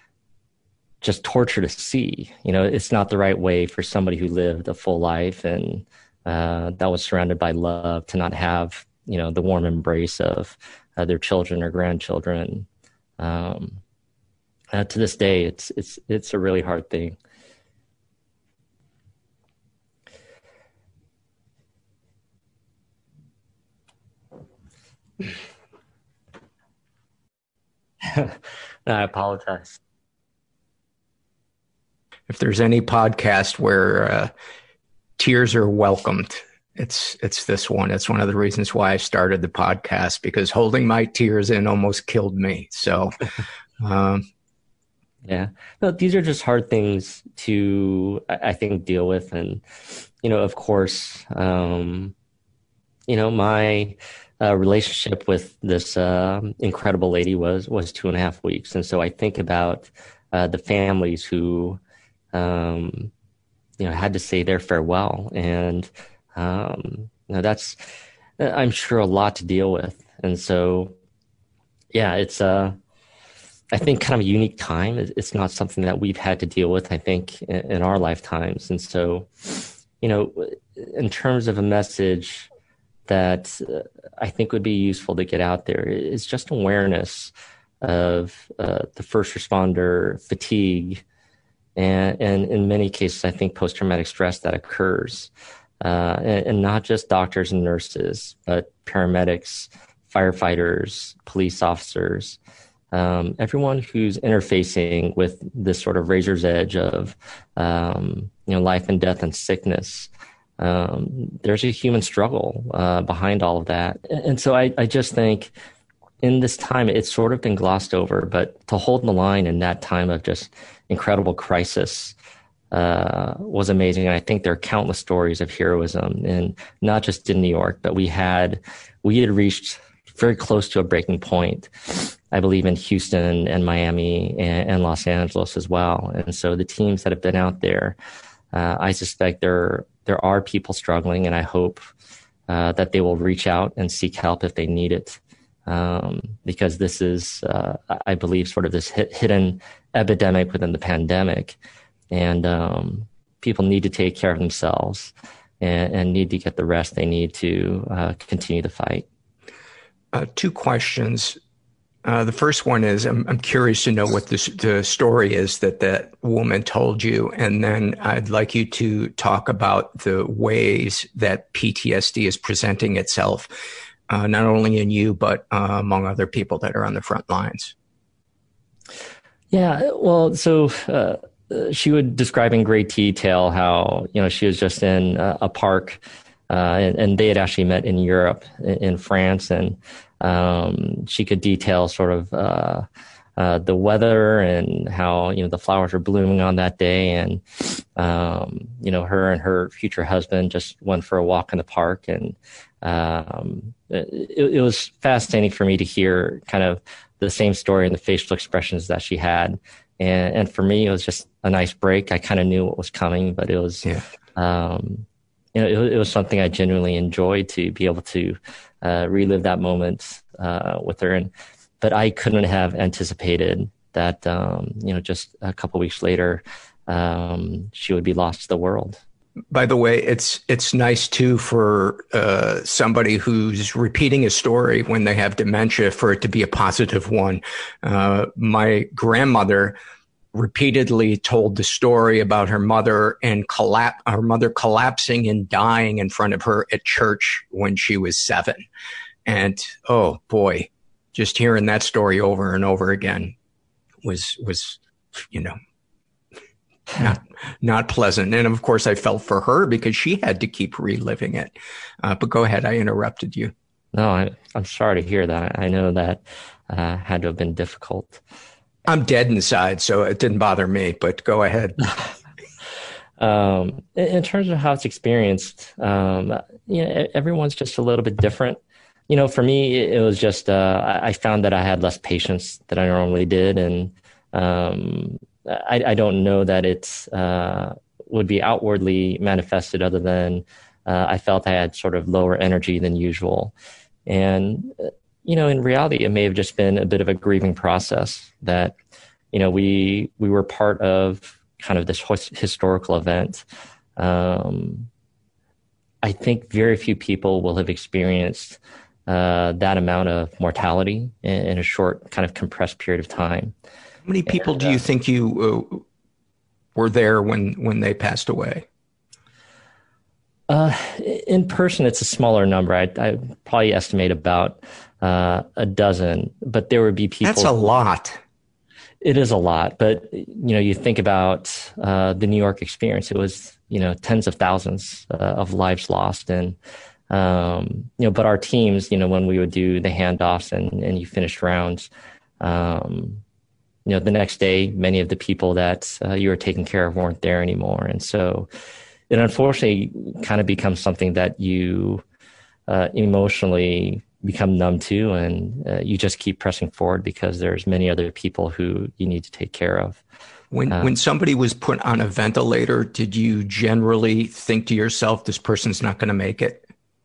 just torture to see. You know, it's not the right way for somebody who lived a full life and uh, that was surrounded by love to not have, you know, the warm embrace of Uh, their children or grandchildren. Um, uh, to this day, it's it's it's a really hard thing. I apologize. If there's any podcast where uh, tears are welcomed, It's it's this one. It's one of the reasons why I started the podcast, because holding my tears in almost killed me. So, um, yeah, no, these are just hard things to, I think, deal with. And, you know, of course, um, you know, my uh, relationship with this uh, incredible lady was was two and a half weeks. And so I think about uh, the families who, um, you know, had to say their farewell. And Um, you know, that's, I'm sure, a lot to deal with. And so, yeah, it's, uh, I think kind of a unique time. It's not something that we've had to deal with, I think, in, in our lifetimes. And so, you know, in terms of a message that uh, I think would be useful to get out there is just awareness of uh, the first responder fatigue and, and in many cases, I think, post-traumatic stress that occurs. Uh, and, and not just doctors and nurses, but paramedics, firefighters, police officers, um, everyone who's interfacing with this sort of razor's edge of, um, you know, life and death and sickness. Um, there's a human struggle uh, behind all of that. And so I, I just think in this time, it's sort of been glossed over, but to hold the line in that time of just incredible crisis Uh, was amazing. And I think there are countless stories of heroism, and not just in New York, but we had, we had reached very close to a breaking point, I believe, in Houston and Miami and, and Los Angeles as well. And so the teams that have been out there, uh, I suspect there, there are people struggling, and I hope uh, that they will reach out and seek help if they need it. Um, because this is, uh, I believe, sort of this hit, hidden epidemic within the pandemic. And um, people need to take care of themselves and, and need to get the rest they need to uh, continue the fight. Uh, two questions. Uh, the first one is I'm, I'm curious to know what this, the story is that that woman told you. And then I'd like you to talk about the ways that P T S D is presenting itself, uh, not only in you, but uh, among other people that are on the front lines. Yeah, well, so uh, she would describe in great detail how, you know, she was just in a, a park uh, and, and they had actually met in Europe, in, in France, and Um, she could detail sort of uh, uh, the weather and how, you know, the flowers were blooming on that day. And, um, you know, her and her future husband just went for a walk in the park. And um, it, it was fascinating for me to hear kind of the same story and the facial expressions that she had. And, and for me, it was just a nice break. I kind of knew what was coming, but it was, yeah. um, you know, it, it was something I genuinely enjoyed to be able to Uh, relive that moment uh, with her. And but I couldn't have anticipated that, um, you know, just a couple of weeks later, um, she would be lost to the world. By the way, it's it's nice too for uh, somebody who's repeating a story when they have dementia for it to be a positive one. Uh, my grandmother repeatedly told the story about her mother and collapse, her mother collapsing and dying in front of her at church when she was seven. And oh boy, just hearing that story over and over again was, was, you know, not, not pleasant. And of course I felt for her because she had to keep reliving it. Uh, but go ahead. I interrupted you. No, I, I'm sorry to hear that. I know that uh, had to have been difficult. I'm dead inside, so it didn't bother me, but go ahead. um, in, in terms of how it's experienced, um, you know, everyone's just a little bit different. You know, for me, it, it was just, uh, I found that I had less patience than I normally did. And um, I, I don't know that it uh, would be outwardly manifested other than uh, I felt I had sort of lower energy than usual. And you know, in reality, it may have just been a bit of a grieving process that, you know, we we were part of kind of this historical event. Um, I think very few people will have experienced uh, that amount of mortality in, in a short, kind of compressed period of time. How many people and, uh, do you think you uh, were there when when they passed away? Uh, in person, it's a smaller number. I I probably estimate about Uh, a dozen, but there would be people. That's a lot. It is a lot, but you know, you think about uh, the New York experience. It was, you know, tens of thousands uh, of lives lost, and um, you know, but our teams, you know, when we would do the handoffs and and you finished rounds, um, you know, the next day, many of the people that uh, you were taking care of weren't there anymore, and so it unfortunately kind of becomes something that you uh, emotionally become numb to, and uh, you just keep pressing forward because there's many other people who you need to take care of. When uh, when somebody was put on a ventilator, did you generally think to yourself, this person's not going to make it?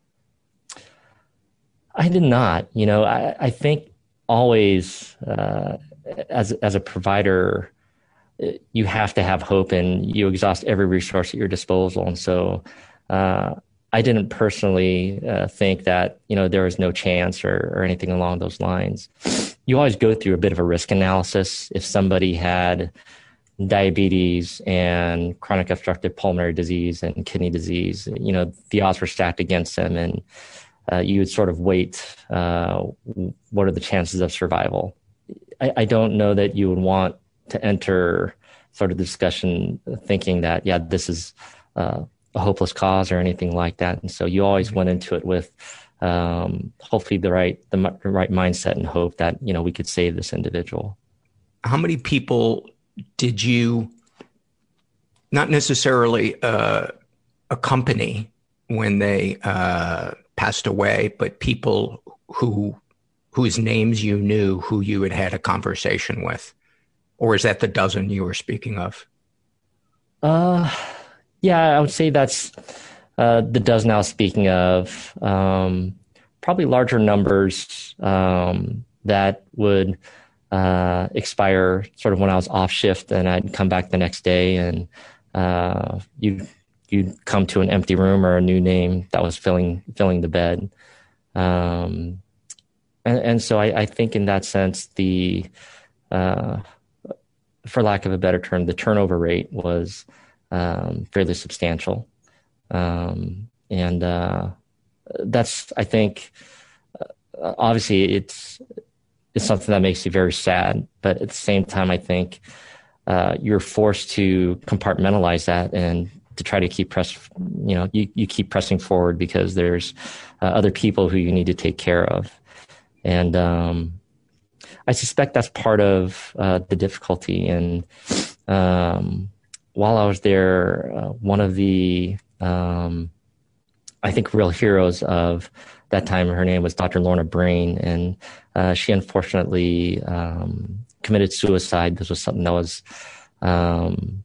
I did not. You know, I, I think always uh, as as a provider, you have to have hope and you exhaust every resource at your disposal. And so uh, I didn't personally uh, think that, you know, there was no chance or, or anything along those lines. You always go through a bit of a risk analysis. If somebody had diabetes and chronic obstructive pulmonary disease and kidney disease, you know, the odds were stacked against them, and uh, you would sort of wait, uh, what are the chances of survival? I, I don't know that you would want to enter sort of discussion thinking that, yeah, this is uh, a hopeless cause or anything like that. And so you always went into it with um, hopefully the right the, the right mindset and hope that, you know, we could save this individual. How many people did you not necessarily uh, accompany when they uh, passed away, but people who whose names you knew, who you had had a conversation with? Or is that the dozen you were speaking of? Uh, yeah, I would say that's uh, the dozen I was speaking of. Um, probably larger numbers um, that would uh, expire sort of when I was off shift, and I'd come back the next day, and uh, you'd, you'd come to an empty room or a new name that was filling filling the bed. Um, and, and so I, I think in that sense, the, uh, for lack of a better term, the turnover rate was um, fairly substantial. Um, and uh, that's, I think, uh, obviously it's, it's something that makes you very sad, but at the same time, I think uh, you're forced to compartmentalize that and to try to keep press, you know, you, you keep pressing forward because there's uh, other people who you need to take care of. And um, I suspect that's part of uh, the difficulty. And um, while I was there, uh, one of the, um, I think, real heroes of that time, her name was Doctor Lorna Brain, and uh, she unfortunately um, committed suicide. This was something that was, um,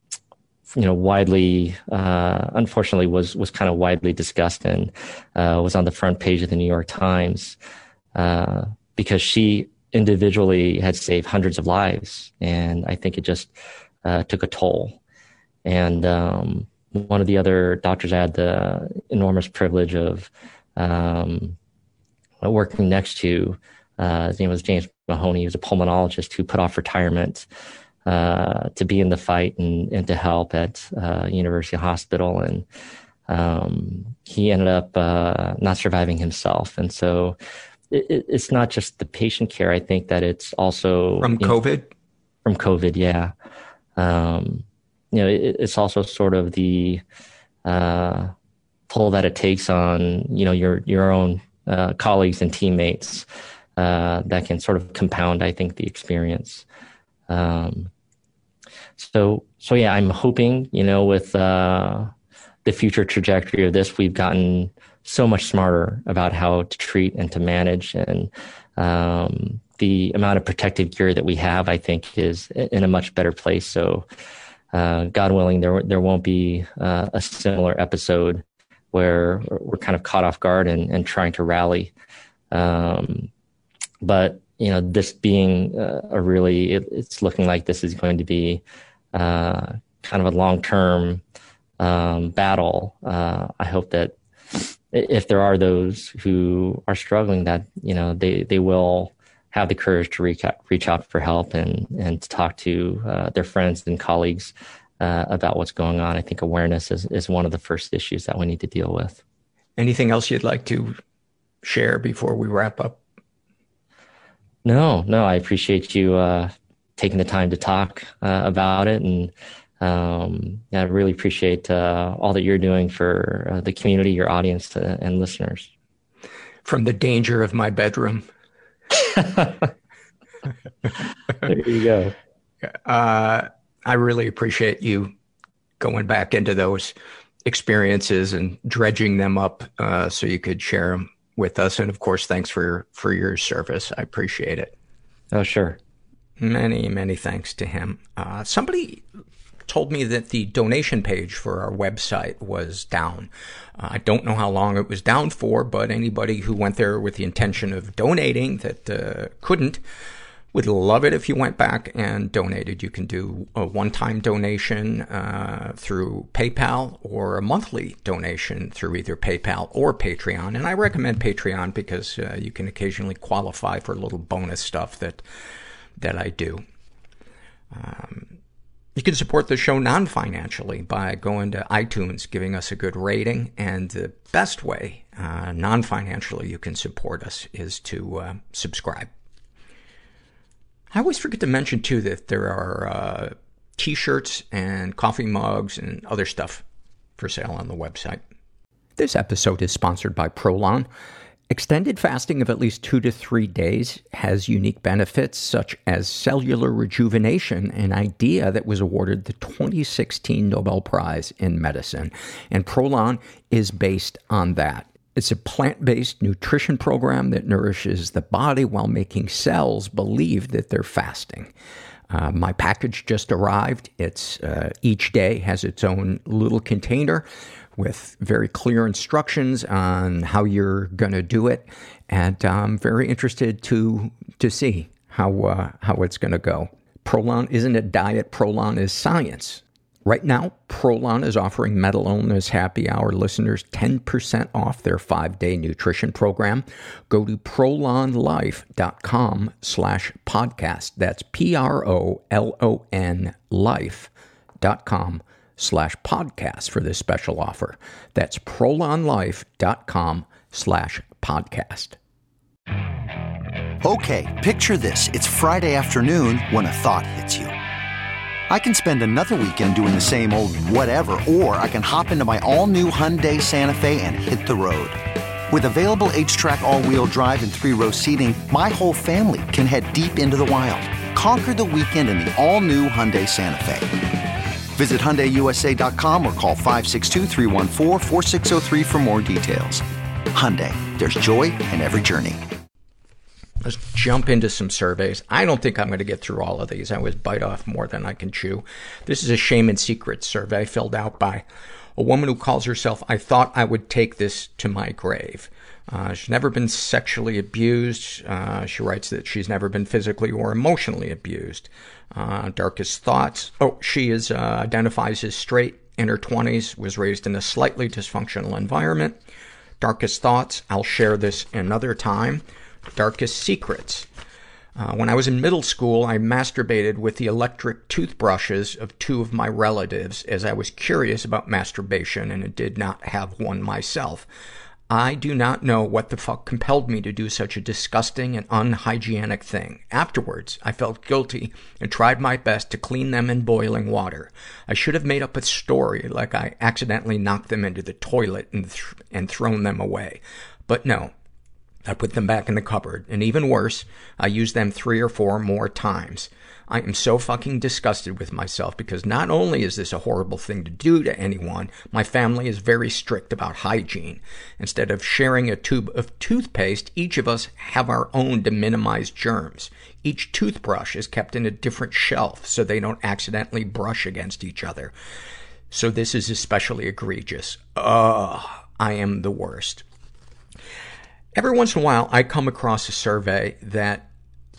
you know, widely, uh, unfortunately, was was kind of widely discussed and uh, was on the front page of the New York Times uh, because she individually had saved hundreds of lives, and I think it just uh, took a toll. And um, one of the other doctors I had the enormous privilege of um, working next to, uh, his name was James Mahoney. He was a pulmonologist who put off retirement uh, to be in the fight and, and to help at uh, University Hospital. And um, he ended up uh, not surviving himself. And so it, it's not just the patient care. I think that it's also from COVID. Know, from COVID, yeah. Um, you know, it, it's also sort of the uh, pull that it takes on, you know, your your own uh, colleagues and teammates uh, that can sort of compound, I think, the experience. Um, so, so yeah, I'm hoping, you know, with uh, the future trajectory of this, we've gotten so much smarter about how to treat and to manage, and um, the amount of protective gear that we have, I think, is in a much better place. So, uh, God willing, there there won't be uh, a similar episode where we're kind of caught off guard and, and trying to rally. Um, but you know, this being uh, a really, it, it's looking like this is going to be uh, kind of a long-term um, battle. Uh, I hope that if there are those who are struggling, that, you know, they, they will have the courage to reach out, reach out for help and, and to talk to uh, their friends and colleagues uh, about what's going on. I think awareness is, is one of the first issues that we need to deal with. Anything else you'd like to share before we wrap up? No, no, I appreciate you uh, taking the time to talk uh, about it. And um, I really appreciate uh, all that you're doing for uh, the community, your audience, uh, and listeners. From the danger of my bedroom. There you go. Uh, I really appreciate you going back into those experiences and dredging them up uh, so you could share them with us. And of course, thanks for, for your service. I appreciate it. Oh, sure. Many, many thanks to him. Uh, somebody told me that the donation page for our website was down. Uh, I don't know how long it was down for, but anybody who went there with the intention of donating that uh, couldn't would love it if you went back and donated. You can do a one-time donation uh, through PayPal or a monthly donation through either PayPal or Patreon. And I recommend Patreon because uh, you can occasionally qualify for little bonus stuff that that I do. Um, you can support the show non-financially by going to iTunes, giving us a good rating. And the best way, uh, non-financially, you can support us is to uh, subscribe. I always forget to mention, too, that there are uh, T-shirts and coffee mugs and other stuff for sale on the website. This episode is sponsored by Prolon. Extended fasting of at least two to three days has unique benefits such as cellular rejuvenation, an idea that was awarded the twenty sixteen Nobel Prize in Medicine. And Prolon is based on that. It's a plant-based nutrition program that nourishes the body while making cells believe that they're fasting. Uh, my package just arrived. It's uh, each day has its own little container with very clear instructions on how you're going to do it, and I'm very interested to to see how uh, how it's going to go. Prolon isn't a diet. Prolon is science. Right now, Prolon is offering Mental Illness Happy Hour listeners ten percent off their five-day nutrition program. Go to prolonlife.com slash podcast. That's P-R-O-L-O-N life.com slash podcast for this special offer. That's prolonlife.com slash podcast. Okay, picture this. It's Friday afternoon when a thought hits you. I can spend another weekend doing the same old whatever, or I can hop into my all-new Hyundai Santa Fe and hit the road. With available H-Track all-wheel drive and three-row seating, my whole family can head deep into the wild. Conquer the weekend in the all-new Hyundai Santa Fe. Visit Hyundai U S A dot com or call five six two, three one four, four six zero three for more details. Hyundai, there's joy in every journey. Let's jump into some surveys. I don't think I'm going to get through all of these. I always bite off more than I can chew. This is a shame and secrets survey filled out by a woman who calls herself, I thought I would take this to my grave. Uh, she's never been sexually abused. Uh, she writes that she's never been physically or emotionally abused. Uh, darkest thoughts. Oh, she is, uh, identifies as straight, in her twenties, was raised in a slightly dysfunctional environment. Darkest thoughts. I'll share this another time. Darkest secrets. Uh, when I was in middle school, I masturbated with the electric toothbrushes of two of my relatives as I was curious about masturbation and did not have one myself. I do not know what the fuck compelled me to do such a disgusting and unhygienic thing. Afterwards, I felt guilty and tried my best to clean them in boiling water. I should have made up a story like I accidentally knocked them into the toilet and, th- and thrown them away. But no. I put them back in the cupboard, and even worse, I used them three or four more times. I am so fucking disgusted with myself because not only is this a horrible thing to do to anyone, my family is very strict about hygiene. Instead of sharing a tube of toothpaste, each of us have our own to minimize germs. Each toothbrush is kept in a different shelf so they don't accidentally brush against each other. So this is especially egregious. Ugh, I am the worst. Every once in a while, I come across a survey that,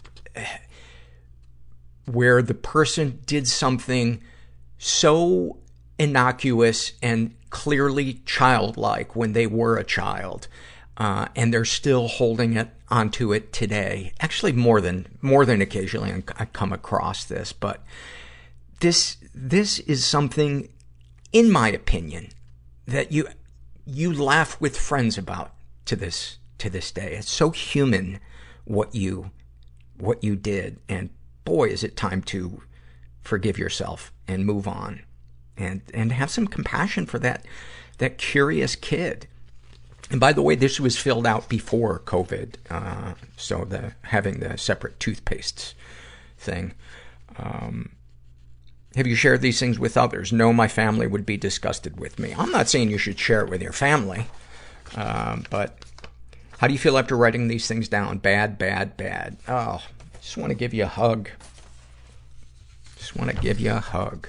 where the person did something so innocuous and clearly childlike when they were a child, uh, and they're still holding it onto it today. Actually, more than, more than occasionally I come across this, but this, this is something, in my opinion, that you, you laugh with friends about to this to this day. It's so human what you, what you did. And boy, is it time to forgive yourself and move on and, and have some compassion for that, that curious kid. And by the way, this was filled out before COVID. Uh, so the, having the separate toothpastes thing. Um, have you shared these things with others? No, my family would be disgusted with me. I'm not saying you should share it with your family. Um, but how do you feel after writing these things down? Bad, bad, bad. Oh, just want to give you a hug. Just want to give you a hug.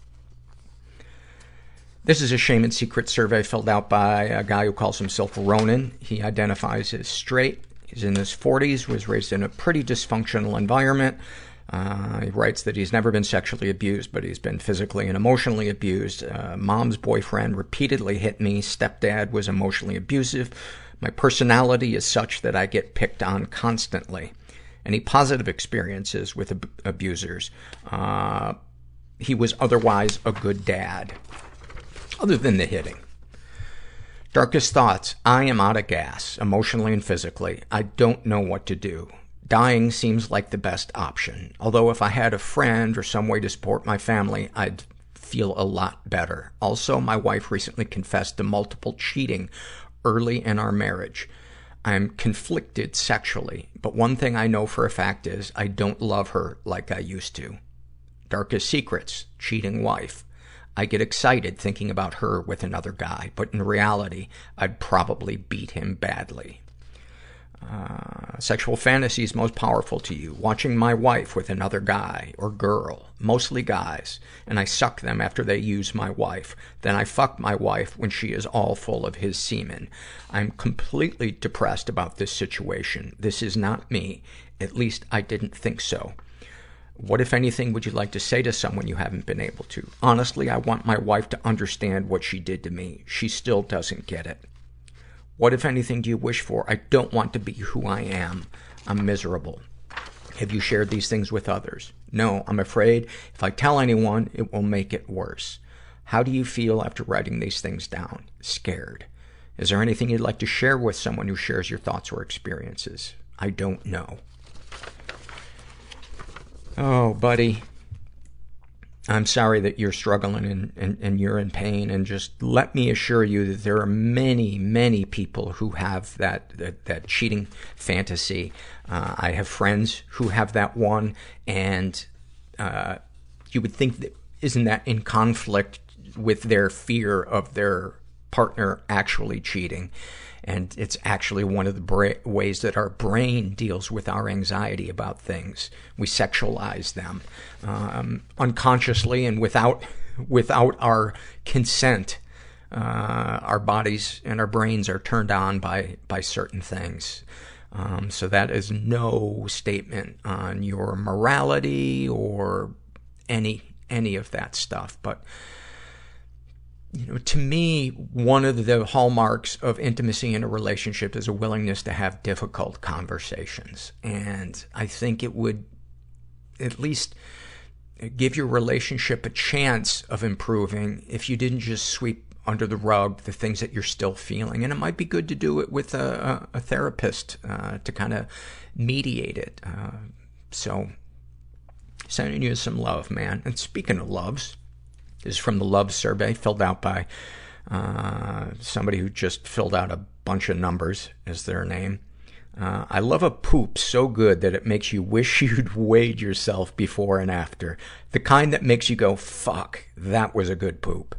This is a shame and secret survey filled out by a guy who calls himself Ronan. He identifies as straight. He's in his forties, was raised in a pretty dysfunctional environment. Uh, he writes that he's never been sexually abused, but he's been physically and emotionally abused. Uh, mom's boyfriend repeatedly hit me. Stepdad was emotionally abusive. My personality is such that I get picked on constantly. Any positive experiences with ab- abusers? Uh, he was otherwise a good dad. Other than the hitting. Darkest thoughts. I am out of gas, emotionally and physically. I don't know what to do. Dying seems like the best option. Although if I had a friend or some way to support my family, I'd feel a lot better. Also, my wife recently confessed to multiple cheating early in our marriage. I'm conflicted sexually, but one thing I know for a fact is I don't love her like I used to. Darkest secrets. Cheating wife. I get excited thinking about her with another guy, but in reality, I'd probably beat him badly. Uh, sexual fantasies most powerful to you. Watching my wife with another guy or girl, mostly guys, and I suck them after they use my wife. Then I fuck my wife when she is all full of his semen. I'm completely depressed about this situation. This is not me. At least I didn't think so. What, if anything, would you like to say to someone you haven't been able to? Honestly, I want my wife to understand what she did to me. She still doesn't get it. What, if anything, do you wish for? I don't want to be who I am. I'm miserable. Have you shared these things with others? No, I'm afraid if I tell anyone, it will make it worse. How do you feel after writing these things down? Scared. Is there anything you'd like to share with someone who shares your thoughts or experiences? I don't know. Oh, buddy. I'm sorry that you're struggling and, and, and you're in pain. And just let me assure you that there are many, many people who have that, that, that cheating fantasy. Uh, I have friends who have that one, and uh, you would think that, isn't that in conflict with their fear of their partner actually cheating? And it's actually one of the bra- ways that our brain deals with our anxiety about things. We sexualize them um, unconsciously and without without our consent. Uh, our bodies and our brains are turned on by by certain things. Um, so that is no statement on your morality or any any of that stuff, but. You know, to me, one of the hallmarks of intimacy in a relationship is a willingness to have difficult conversations. And I think it would at least give your relationship a chance of improving if you didn't just sweep under the rug the things that you're still feeling. And it might be good to do it with a, a, a therapist uh, to kind of mediate it. Uh, so, sending you some love, man. And speaking of loves, this is from the Love Survey, filled out by uh, somebody who just filled out a bunch of numbers as their name. Uh, I love a poop so good that it makes you wish you'd weighed yourself before and after. The kind that makes you go, fuck, that was a good poop.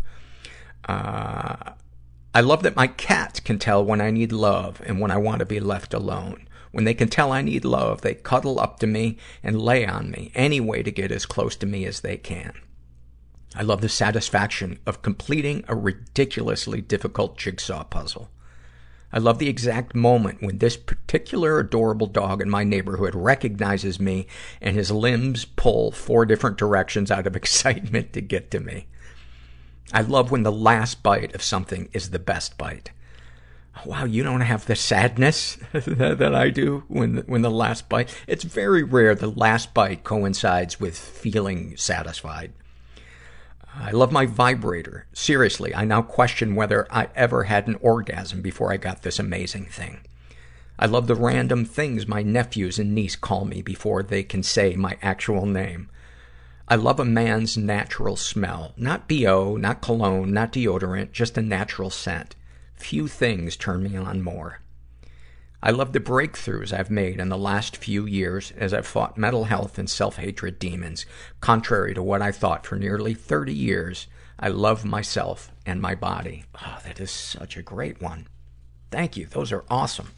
Uh, I love that my cats can tell when I need love and when I want to be left alone. When they can tell I need love, they cuddle up to me and lay on me any way to get as close to me as they can. I love the satisfaction of completing a ridiculously difficult jigsaw puzzle. I love the exact moment when this particular adorable dog in my neighborhood recognizes me and his limbs pull four different directions out of excitement to get to me. I love when the last bite of something is the best bite. Wow, you don't have the sadness that I do when, when the last bite. It's very rare the last bite coincides with feeling satisfied. I love my vibrator. Seriously, I now question whether I ever had an orgasm before I got this amazing thing. I love the random things my nephews and niece call me before they can say my actual name. I love a man's natural smell. Not B O, not cologne, not deodorant, just a natural scent. Few things turn me on more. I love the breakthroughs I've made in the last few years as I've fought mental health and self-hatred demons. Contrary to what I thought for nearly thirty years, I love myself and my body. Oh, that is such a great one. Thank you. Those are awesome.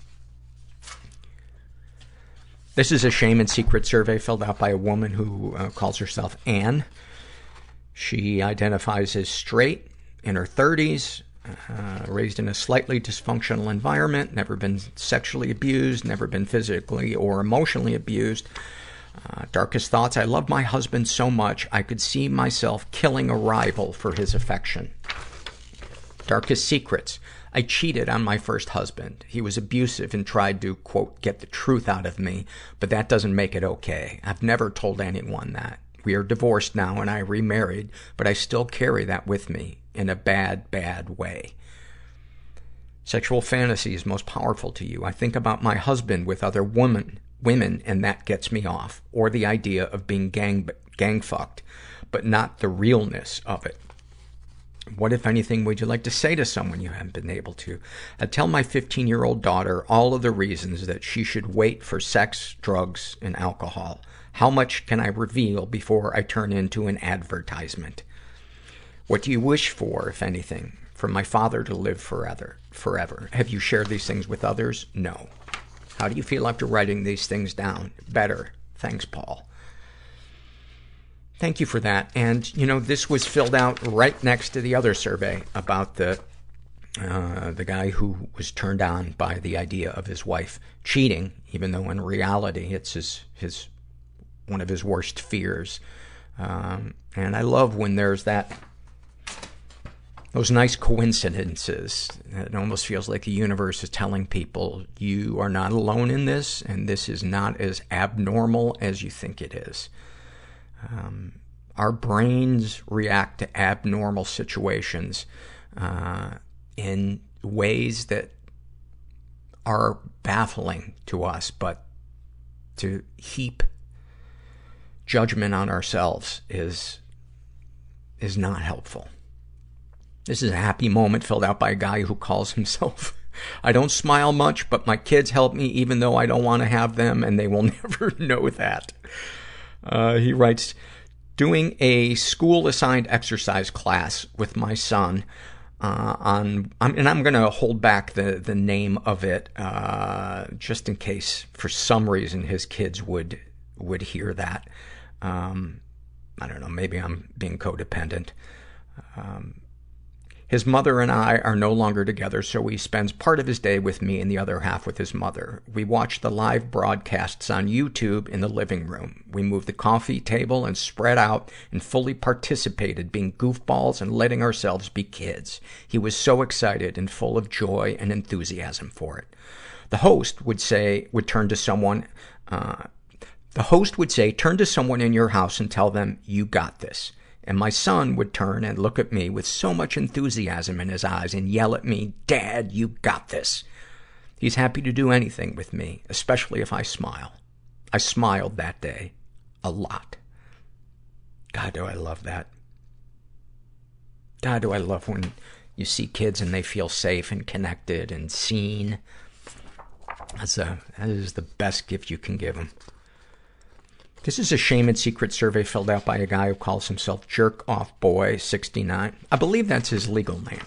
This is a shame and secret survey filled out by a woman who uh, calls herself Anne. She identifies as straight, in her thirties, Uh, raised in a slightly dysfunctional environment, never been sexually abused, never been physically or emotionally abused. Uh, darkest thoughts, I love my husband so much I could see myself killing a rival for his affection. Darkest secrets, I cheated on my first husband. He was abusive and tried to, quote, get the truth out of me, but that doesn't make it okay. I've never told anyone that. We are divorced now and I remarried, but I still carry that with me in a bad, bad way. Sexual fantasy is most powerful to you. I think about my husband with other women, women, and that gets me off. Or the idea of being gang, gang fucked, but not the realness of it. What, if anything, would you like to say to someone you haven't been able to? I tell my fifteen-year-old daughter all of the reasons that she should wait for sex, drugs, and alcohol. How much can I reveal before I turn into an advertisement? What do you wish for, if anything? For my father to live forever. Forever. Have you shared these things with others? No. How do you feel after writing these things down? Better. Thanks, Paul. Thank you for that. And, you know, this was filled out right next to the other survey about the, uh, the guy who was turned on by the idea of his wife cheating, even though in reality it's his, his one of his worst fears. Um, and I love when there's that, those nice coincidences. It almost feels like the universe is telling people, you are not alone in this, and this is not as abnormal as you think it is. Um, our brains react to abnormal situations uh, in ways that are baffling to us, but to heap judgment on ourselves is is not helpful. This is a happy moment filled out by a guy who calls himself, I don't smile much, but my kids help me even though I don't want to have them, and they will never know that. Uh, he writes, doing a school-assigned exercise class with my son uh, on, I'm, and I'm going to hold back the, the name of it uh, just in case for some reason his kids would would hear that. Um, I don't know, maybe I'm being codependent. Um, his mother and I are no longer together, so he spends part of his day with me and the other half with his mother. We watch the live broadcasts on YouTube in the living room. We move the coffee table and spread out and fully participated, being goofballs and letting ourselves be kids. He was so excited and full of joy and enthusiasm for it. The host would say, would turn to someone, uh, the host would say, turn to someone in your house and tell them, you got this. And my son would turn and look at me with so much enthusiasm in his eyes and yell at me, Dad, you got this. He's happy to do anything with me, especially if I smile. I smiled that day a lot. God, do I love that. God, do I love when you see kids and they feel safe and connected and seen. That's a, that is the best gift you can give them. This is a shame and secret survey filled out by a guy who calls himself Jerk Off Boy sixty-nine. I believe that's his legal name.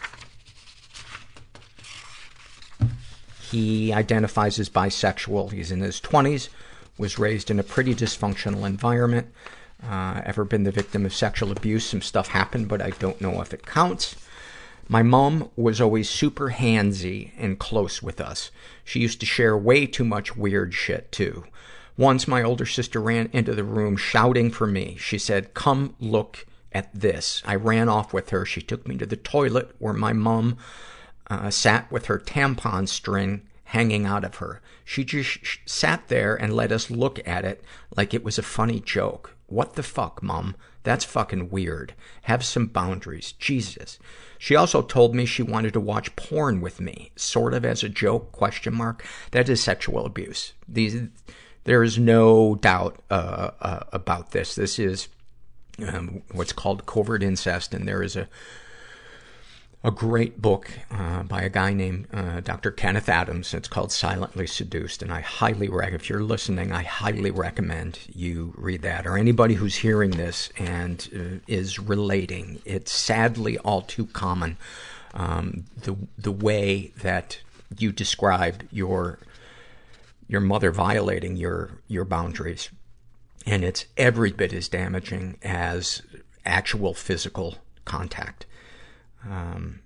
He identifies as bisexual. He's in his twenties, was raised in a pretty dysfunctional environment. Uh, ever been the victim of sexual abuse? Some stuff happened, but I don't know if it counts. My mom was always super handsy and close with us. She used to share way too much weird shit, too. Once, my older sister ran into the room shouting for me. She said, come look at this. I ran off with her. She took me to the toilet where my mom uh, sat with her tampon string hanging out of her. She just sh- sat there and let us look at it like it was a funny joke. What the fuck, Mom? That's fucking weird. Have some boundaries. Jesus. She also told me she wanted to watch porn with me, sort of as a joke, question mark. That is sexual abuse. These... There is no doubt uh, uh, about this. This is um, what's called covert incest, and there is a a great book uh, by a guy named uh, Doctor Kenneth Adams. It's called Silently Seduced, and I highly recommend, if you're listening, I highly recommend you read that. Or anybody who's hearing this and uh, is relating. It's sadly all too common, um, the the way that you describe your your mother violating your, your boundaries. And it's every bit as damaging as actual physical contact. Um,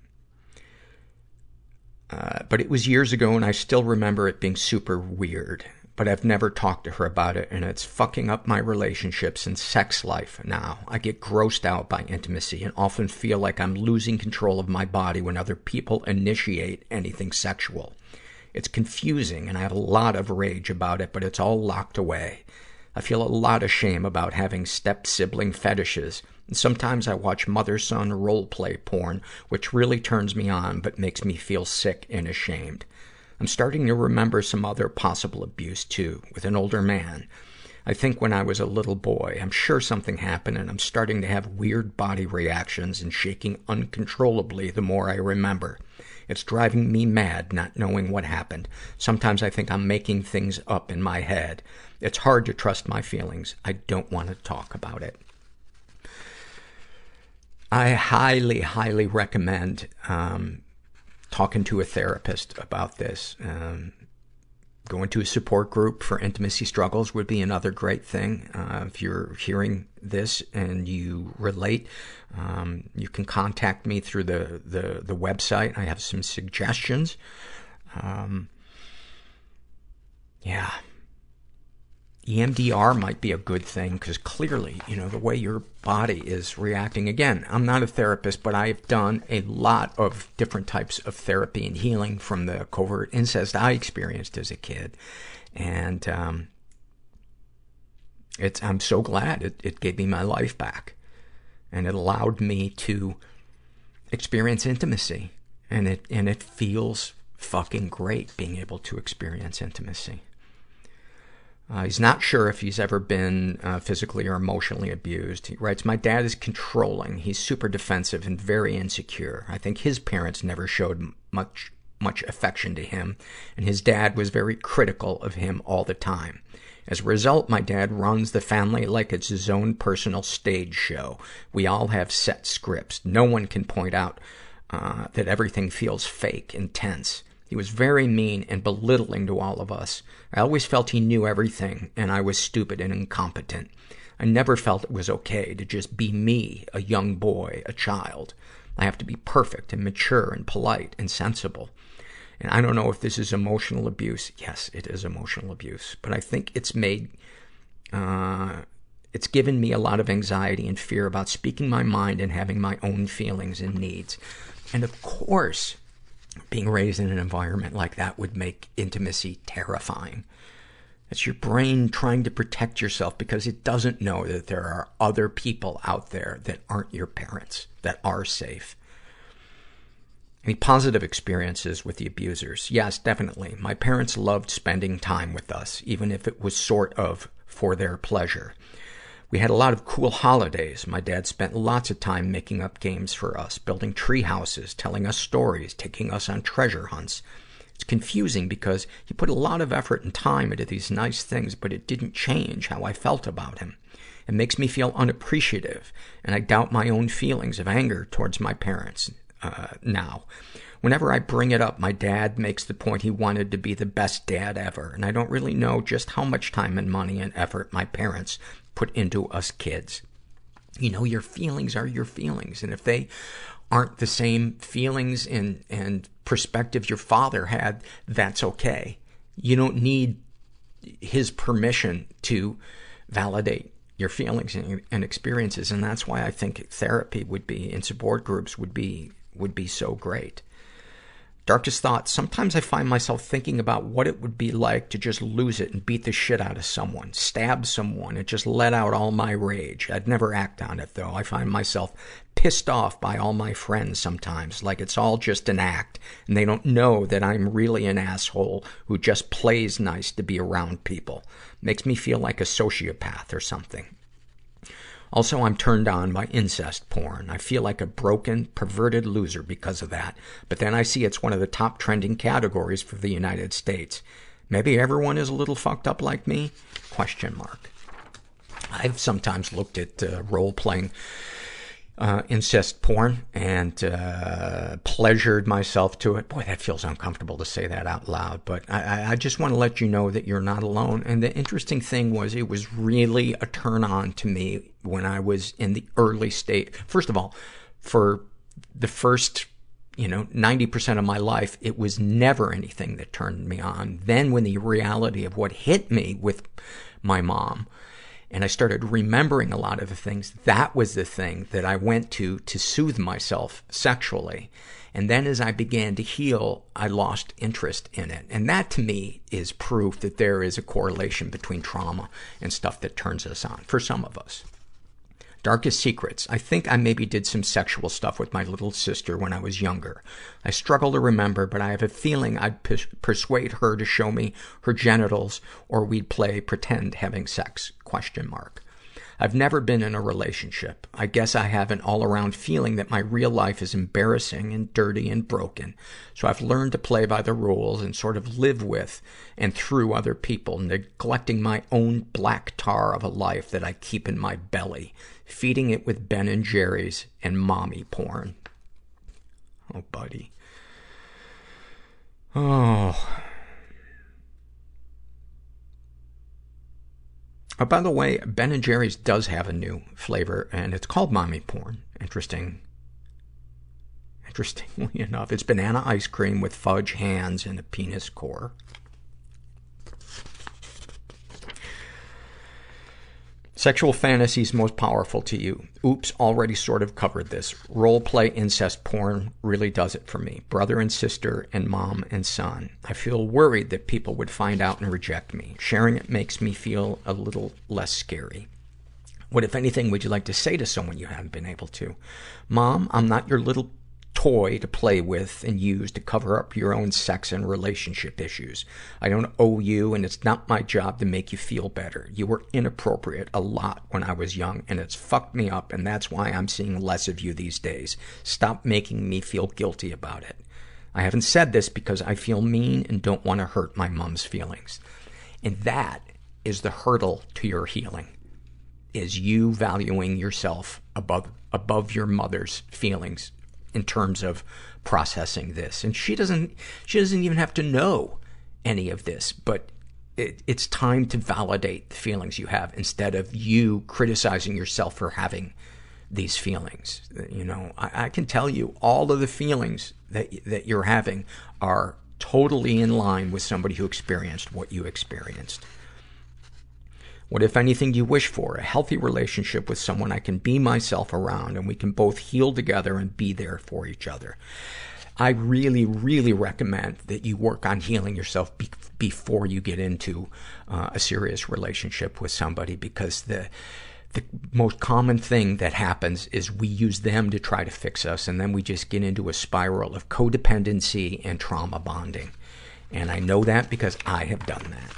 uh, but it was years ago and I still remember it being super weird. But I've never talked to her about it, and it's fucking up my relationships and sex life now. I get grossed out by intimacy and often feel like I'm losing control of my body when other people initiate anything sexual. It's confusing, and I have a lot of rage about it, but it's all locked away. I feel a lot of shame about having step-sibling fetishes, and sometimes I watch mother-son role-play porn, which really turns me on, but makes me feel sick and ashamed. I'm starting to remember some other possible abuse, too, with an older man. I think when I was a little boy, I'm sure something happened, and I'm starting to have weird body reactions and shaking uncontrollably the more I remember. It's driving me mad not knowing what happened. Sometimes I think I'm making things up in my head. It's hard to trust my feelings. I don't want to talk about it. I highly, highly recommend um, talking to a therapist about this. Um, going to a support group for intimacy struggles would be another great thing. Uh, if you're hearing this and you relate, um, you can contact me through the, the, the website. I have some suggestions. Um, yeah. E M D R might be a good thing, because clearly, you know, the way your body is reacting. Again, I'm not a therapist, but I've done a lot of different types of therapy and healing from the covert incest I experienced as a kid. And, um, it's, I'm so glad it, it gave me my life back. And it allowed me to experience intimacy. And it, and it feels fucking great being able to experience intimacy. Uh, he's not sure if he's ever been uh, physically or emotionally abused. He writes, my dad is controlling. He's super defensive and very insecure. I think his parents never showed much, much affection to him, and his dad was very critical of him all the time. As a result, my dad runs the family like it's his own personal stage show. We all have set scripts. No one can point out uh, that everything feels fake and tense. He was very mean and belittling to all of us. I always felt he knew everything, and I was stupid and incompetent. I never felt it was okay to just be me, a young boy, a child. I have to be perfect and mature and polite and sensible. And I don't know if this is emotional abuse. Yes, it is emotional abuse. But I think it's made, uh, it's given me a lot of anxiety and fear about speaking my mind and having my own feelings and needs. And of course, being raised in an environment like that would make intimacy terrifying. It's your brain trying to protect yourself because it doesn't know that there are other people out there that aren't your parents, that are safe. Any positive experiences with the abusers? Yes, definitely. My parents loved spending time with us, even if it was sort of for their pleasure. We had a lot of cool holidays. My dad spent lots of time making up games for us, building tree houses, telling us stories, taking us on treasure hunts. It's confusing because he put a lot of effort and time into these nice things, but it didn't change how I felt about him. It makes me feel unappreciative, and I doubt my own feelings of anger towards my parents uh, now. Whenever I bring it up, my dad makes the point he wanted to be the best dad ever, and I don't really know just how much time and money and effort my parents put into us kids. You know, your feelings are your feelings, and if they aren't the same feelings and, and perspective your father had, that's okay. You don't need his permission to validate your feelings and, and experiences, and that's why I think therapy would be, and support groups would be, would be so great. Darkest thoughts. Sometimes I find myself thinking about what it would be like to just lose it and beat the shit out of someone, stab someone, and just let out all my rage. I'd never act on it, though. I find myself pissed off by all my friends sometimes, like it's all just an act, and they don't know that I'm really an asshole who just plays nice to be around people. Makes me feel like a sociopath or something. Also, I'm turned on by incest porn. I feel like a broken, perverted loser because of that. But then I see it's one of the top trending categories for the United States. Maybe everyone is a little fucked up like me? Question mark. I've sometimes looked at uh, role-playing uh, incest porn and uh, pleasured myself to it. Boy, that feels uncomfortable to say that out loud. But I, I just want to let you know that you're not alone. And the interesting thing was, it was really a turn-on to me when I was in the early state. First of all, for the first, you know, ninety percent of my life, it was never anything that turned me on. Then when the reality of what hit me with my mom, and I started remembering a lot of the things, that was the thing that I went to to soothe myself sexually. And then as I began to heal, I lost interest in it. And that to me is proof that there is a correlation between trauma and stuff that turns us on, for some of us. Darkest secrets. I think I maybe did some sexual stuff with my little sister when I was younger. I struggle to remember, but I have a feeling I'd p- persuade her to show me her genitals, or we'd play pretend having sex, question mark. I've never been in a relationship. I guess I have an all-around feeling that my real life is embarrassing and dirty and broken. So I've learned to play by the rules and sort of live with and through other people, neglecting my own black tar of a life that I keep in my belly, feeding it with Ben and Jerry's and mommy porn. Oh, buddy. Oh. Oh, by the way, Ben and Jerry's does have a new flavor, and it's called mommy porn. Interesting. Interestingly enough, it's banana ice cream with fudge hands and a penis core. Sexual fantasies most powerful to you. Oops, already sort of covered this. Role play incest porn really does it for me. Brother and sister and mom and son. I feel worried that people would find out and reject me. Sharing it makes me feel a little less scary. What, if anything, would you like to say to someone you haven't been able to? Mom, I'm not your little toy to play with and use to cover up your own sex and relationship issues. I don't owe you, and it's not my job to make you feel better. You were inappropriate a lot when I was young, and it's fucked me up, and that's why I'm seeing less of you these days. Stop making me feel guilty about it. I haven't said this because I feel mean and don't want to hurt my mom's feelings. And that is the hurdle to your healing, is you valuing yourself above, above your mother's feelings in terms of processing this. And she doesn't, she doesn't even have to know any of this, but it, it's time to validate the feelings you have instead of you criticizing yourself for having these feelings. You know, I, I can tell you all of the feelings that, that you're having are totally in line with somebody who experienced what you experienced. What, if anything, do you wish for? A healthy relationship with someone I can be myself around, and we can both heal together and be there for each other. I really, really recommend that you work on healing yourself be- before you get into uh, a serious relationship with somebody, because the the most common thing that happens is we use them to try to fix us, and then we just get into a spiral of codependency and trauma bonding. And I know that because I have done that.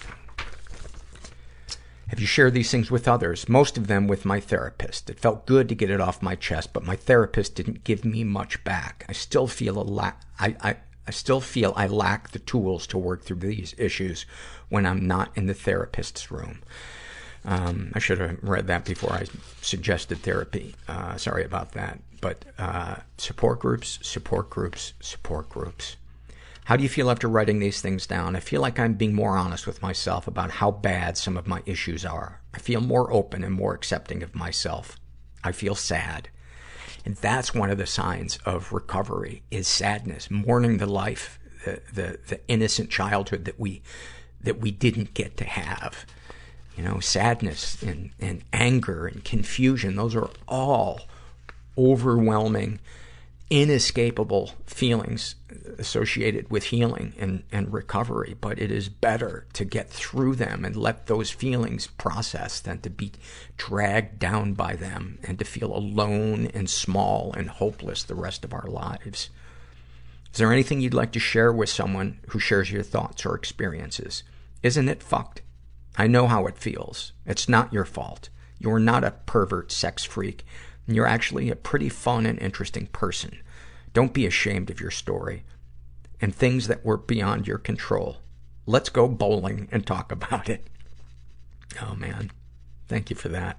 Have you shared these things with others? Most of them with my therapist. It felt good to get it off my chest, but my therapist didn't give me much back. I still feel a la- I, I, I still feel I lack the tools to work through these issues when I'm not in the therapist's room. Um, I should have read that before I suggested therapy. Uh, sorry about that. But, uh, support groups, support groups, support groups. How do you feel after writing these things down? I feel like I'm being more honest with myself about how bad some of my issues are. I feel more open and more accepting of myself. I feel sad. And that's one of the signs of recovery, is sadness, mourning the life, the, the, the innocent childhood that we, that we didn't get to have. You know, sadness and, and anger and confusion, those are all overwhelming, inescapable feelings associated with healing and, and recovery. But it is better to get through them and let those feelings process than to be dragged down by them and to feel alone and small and hopeless the rest of our lives. Is there anything you'd like to share with someone who shares your thoughts or experiences? Isn't it fucked? I know how it feels. It's not your fault. You're not a pervert sex freak. You're actually a pretty fun and interesting person. Don't be ashamed of your story and things that were beyond your control. Let's go bowling and talk about it. Oh, man. Thank you for that.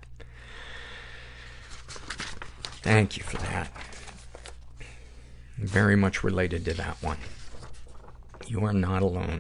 Thank you for that. Very much related to that one. You are not alone.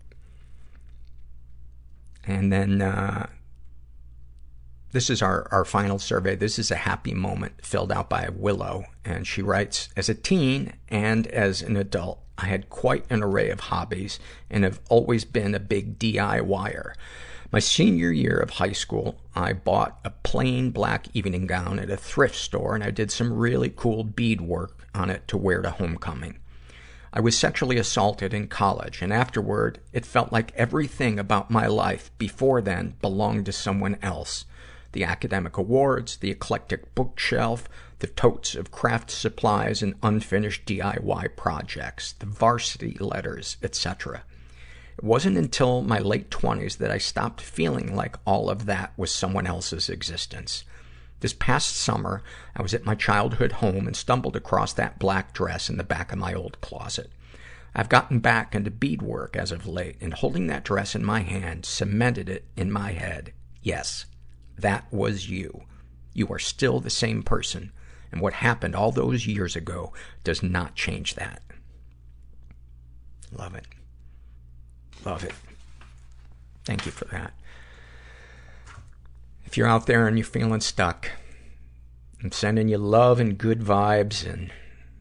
And then, uh, this is our, our final survey. This is a happy moment filled out by Willow. And she writes, as a teen and as an adult, I had quite an array of hobbies and have always been a big D I Y er. My senior year of high school, I bought a plain black evening gown at a thrift store, and I did some really cool beadwork on it to wear to homecoming. I was sexually assaulted in college, and afterward, it felt like everything about my life before then belonged to someone else. The academic awards, the eclectic bookshelf, the totes of craft supplies and unfinished D I Y projects, the varsity letters, et cetera. It wasn't until my late twenties that I stopped feeling like all of that was someone else's existence. This past summer, I was at my childhood home and stumbled across that black dress in the back of my old closet. I've gotten back into beadwork as of late, and holding that dress in my hand cemented it in my head. Yes, that was you. You are still the same person, and what happened all those years ago does not change that. Love it. Love it. Thank you for that. If you're out there and you're feeling stuck, I'm sending you love and good vibes, and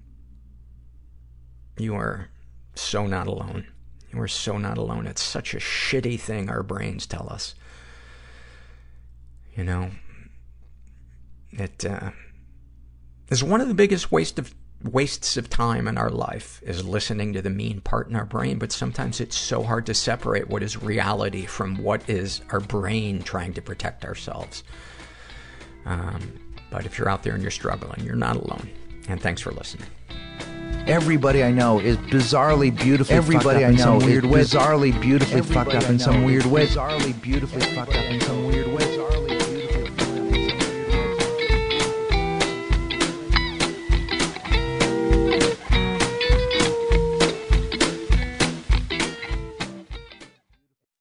you are so not alone. You are so not alone. It's such a shitty thing our brains tell us. You know, it uh, is one of the biggest waste of wastes of time in our life is listening to the mean part in our brain, but sometimes it's so hard to separate what is reality from what is our brain trying to protect ourselves. Um, but if you're out there and you're struggling, you're not alone. And thanks for listening. Everybody I know is bizarrely beautifully Everybody fucked up I know in some weird way. Bizarrely beautifully Everybody fucked up in some weird way. Bizarrely beautifully fucked up in some weird way.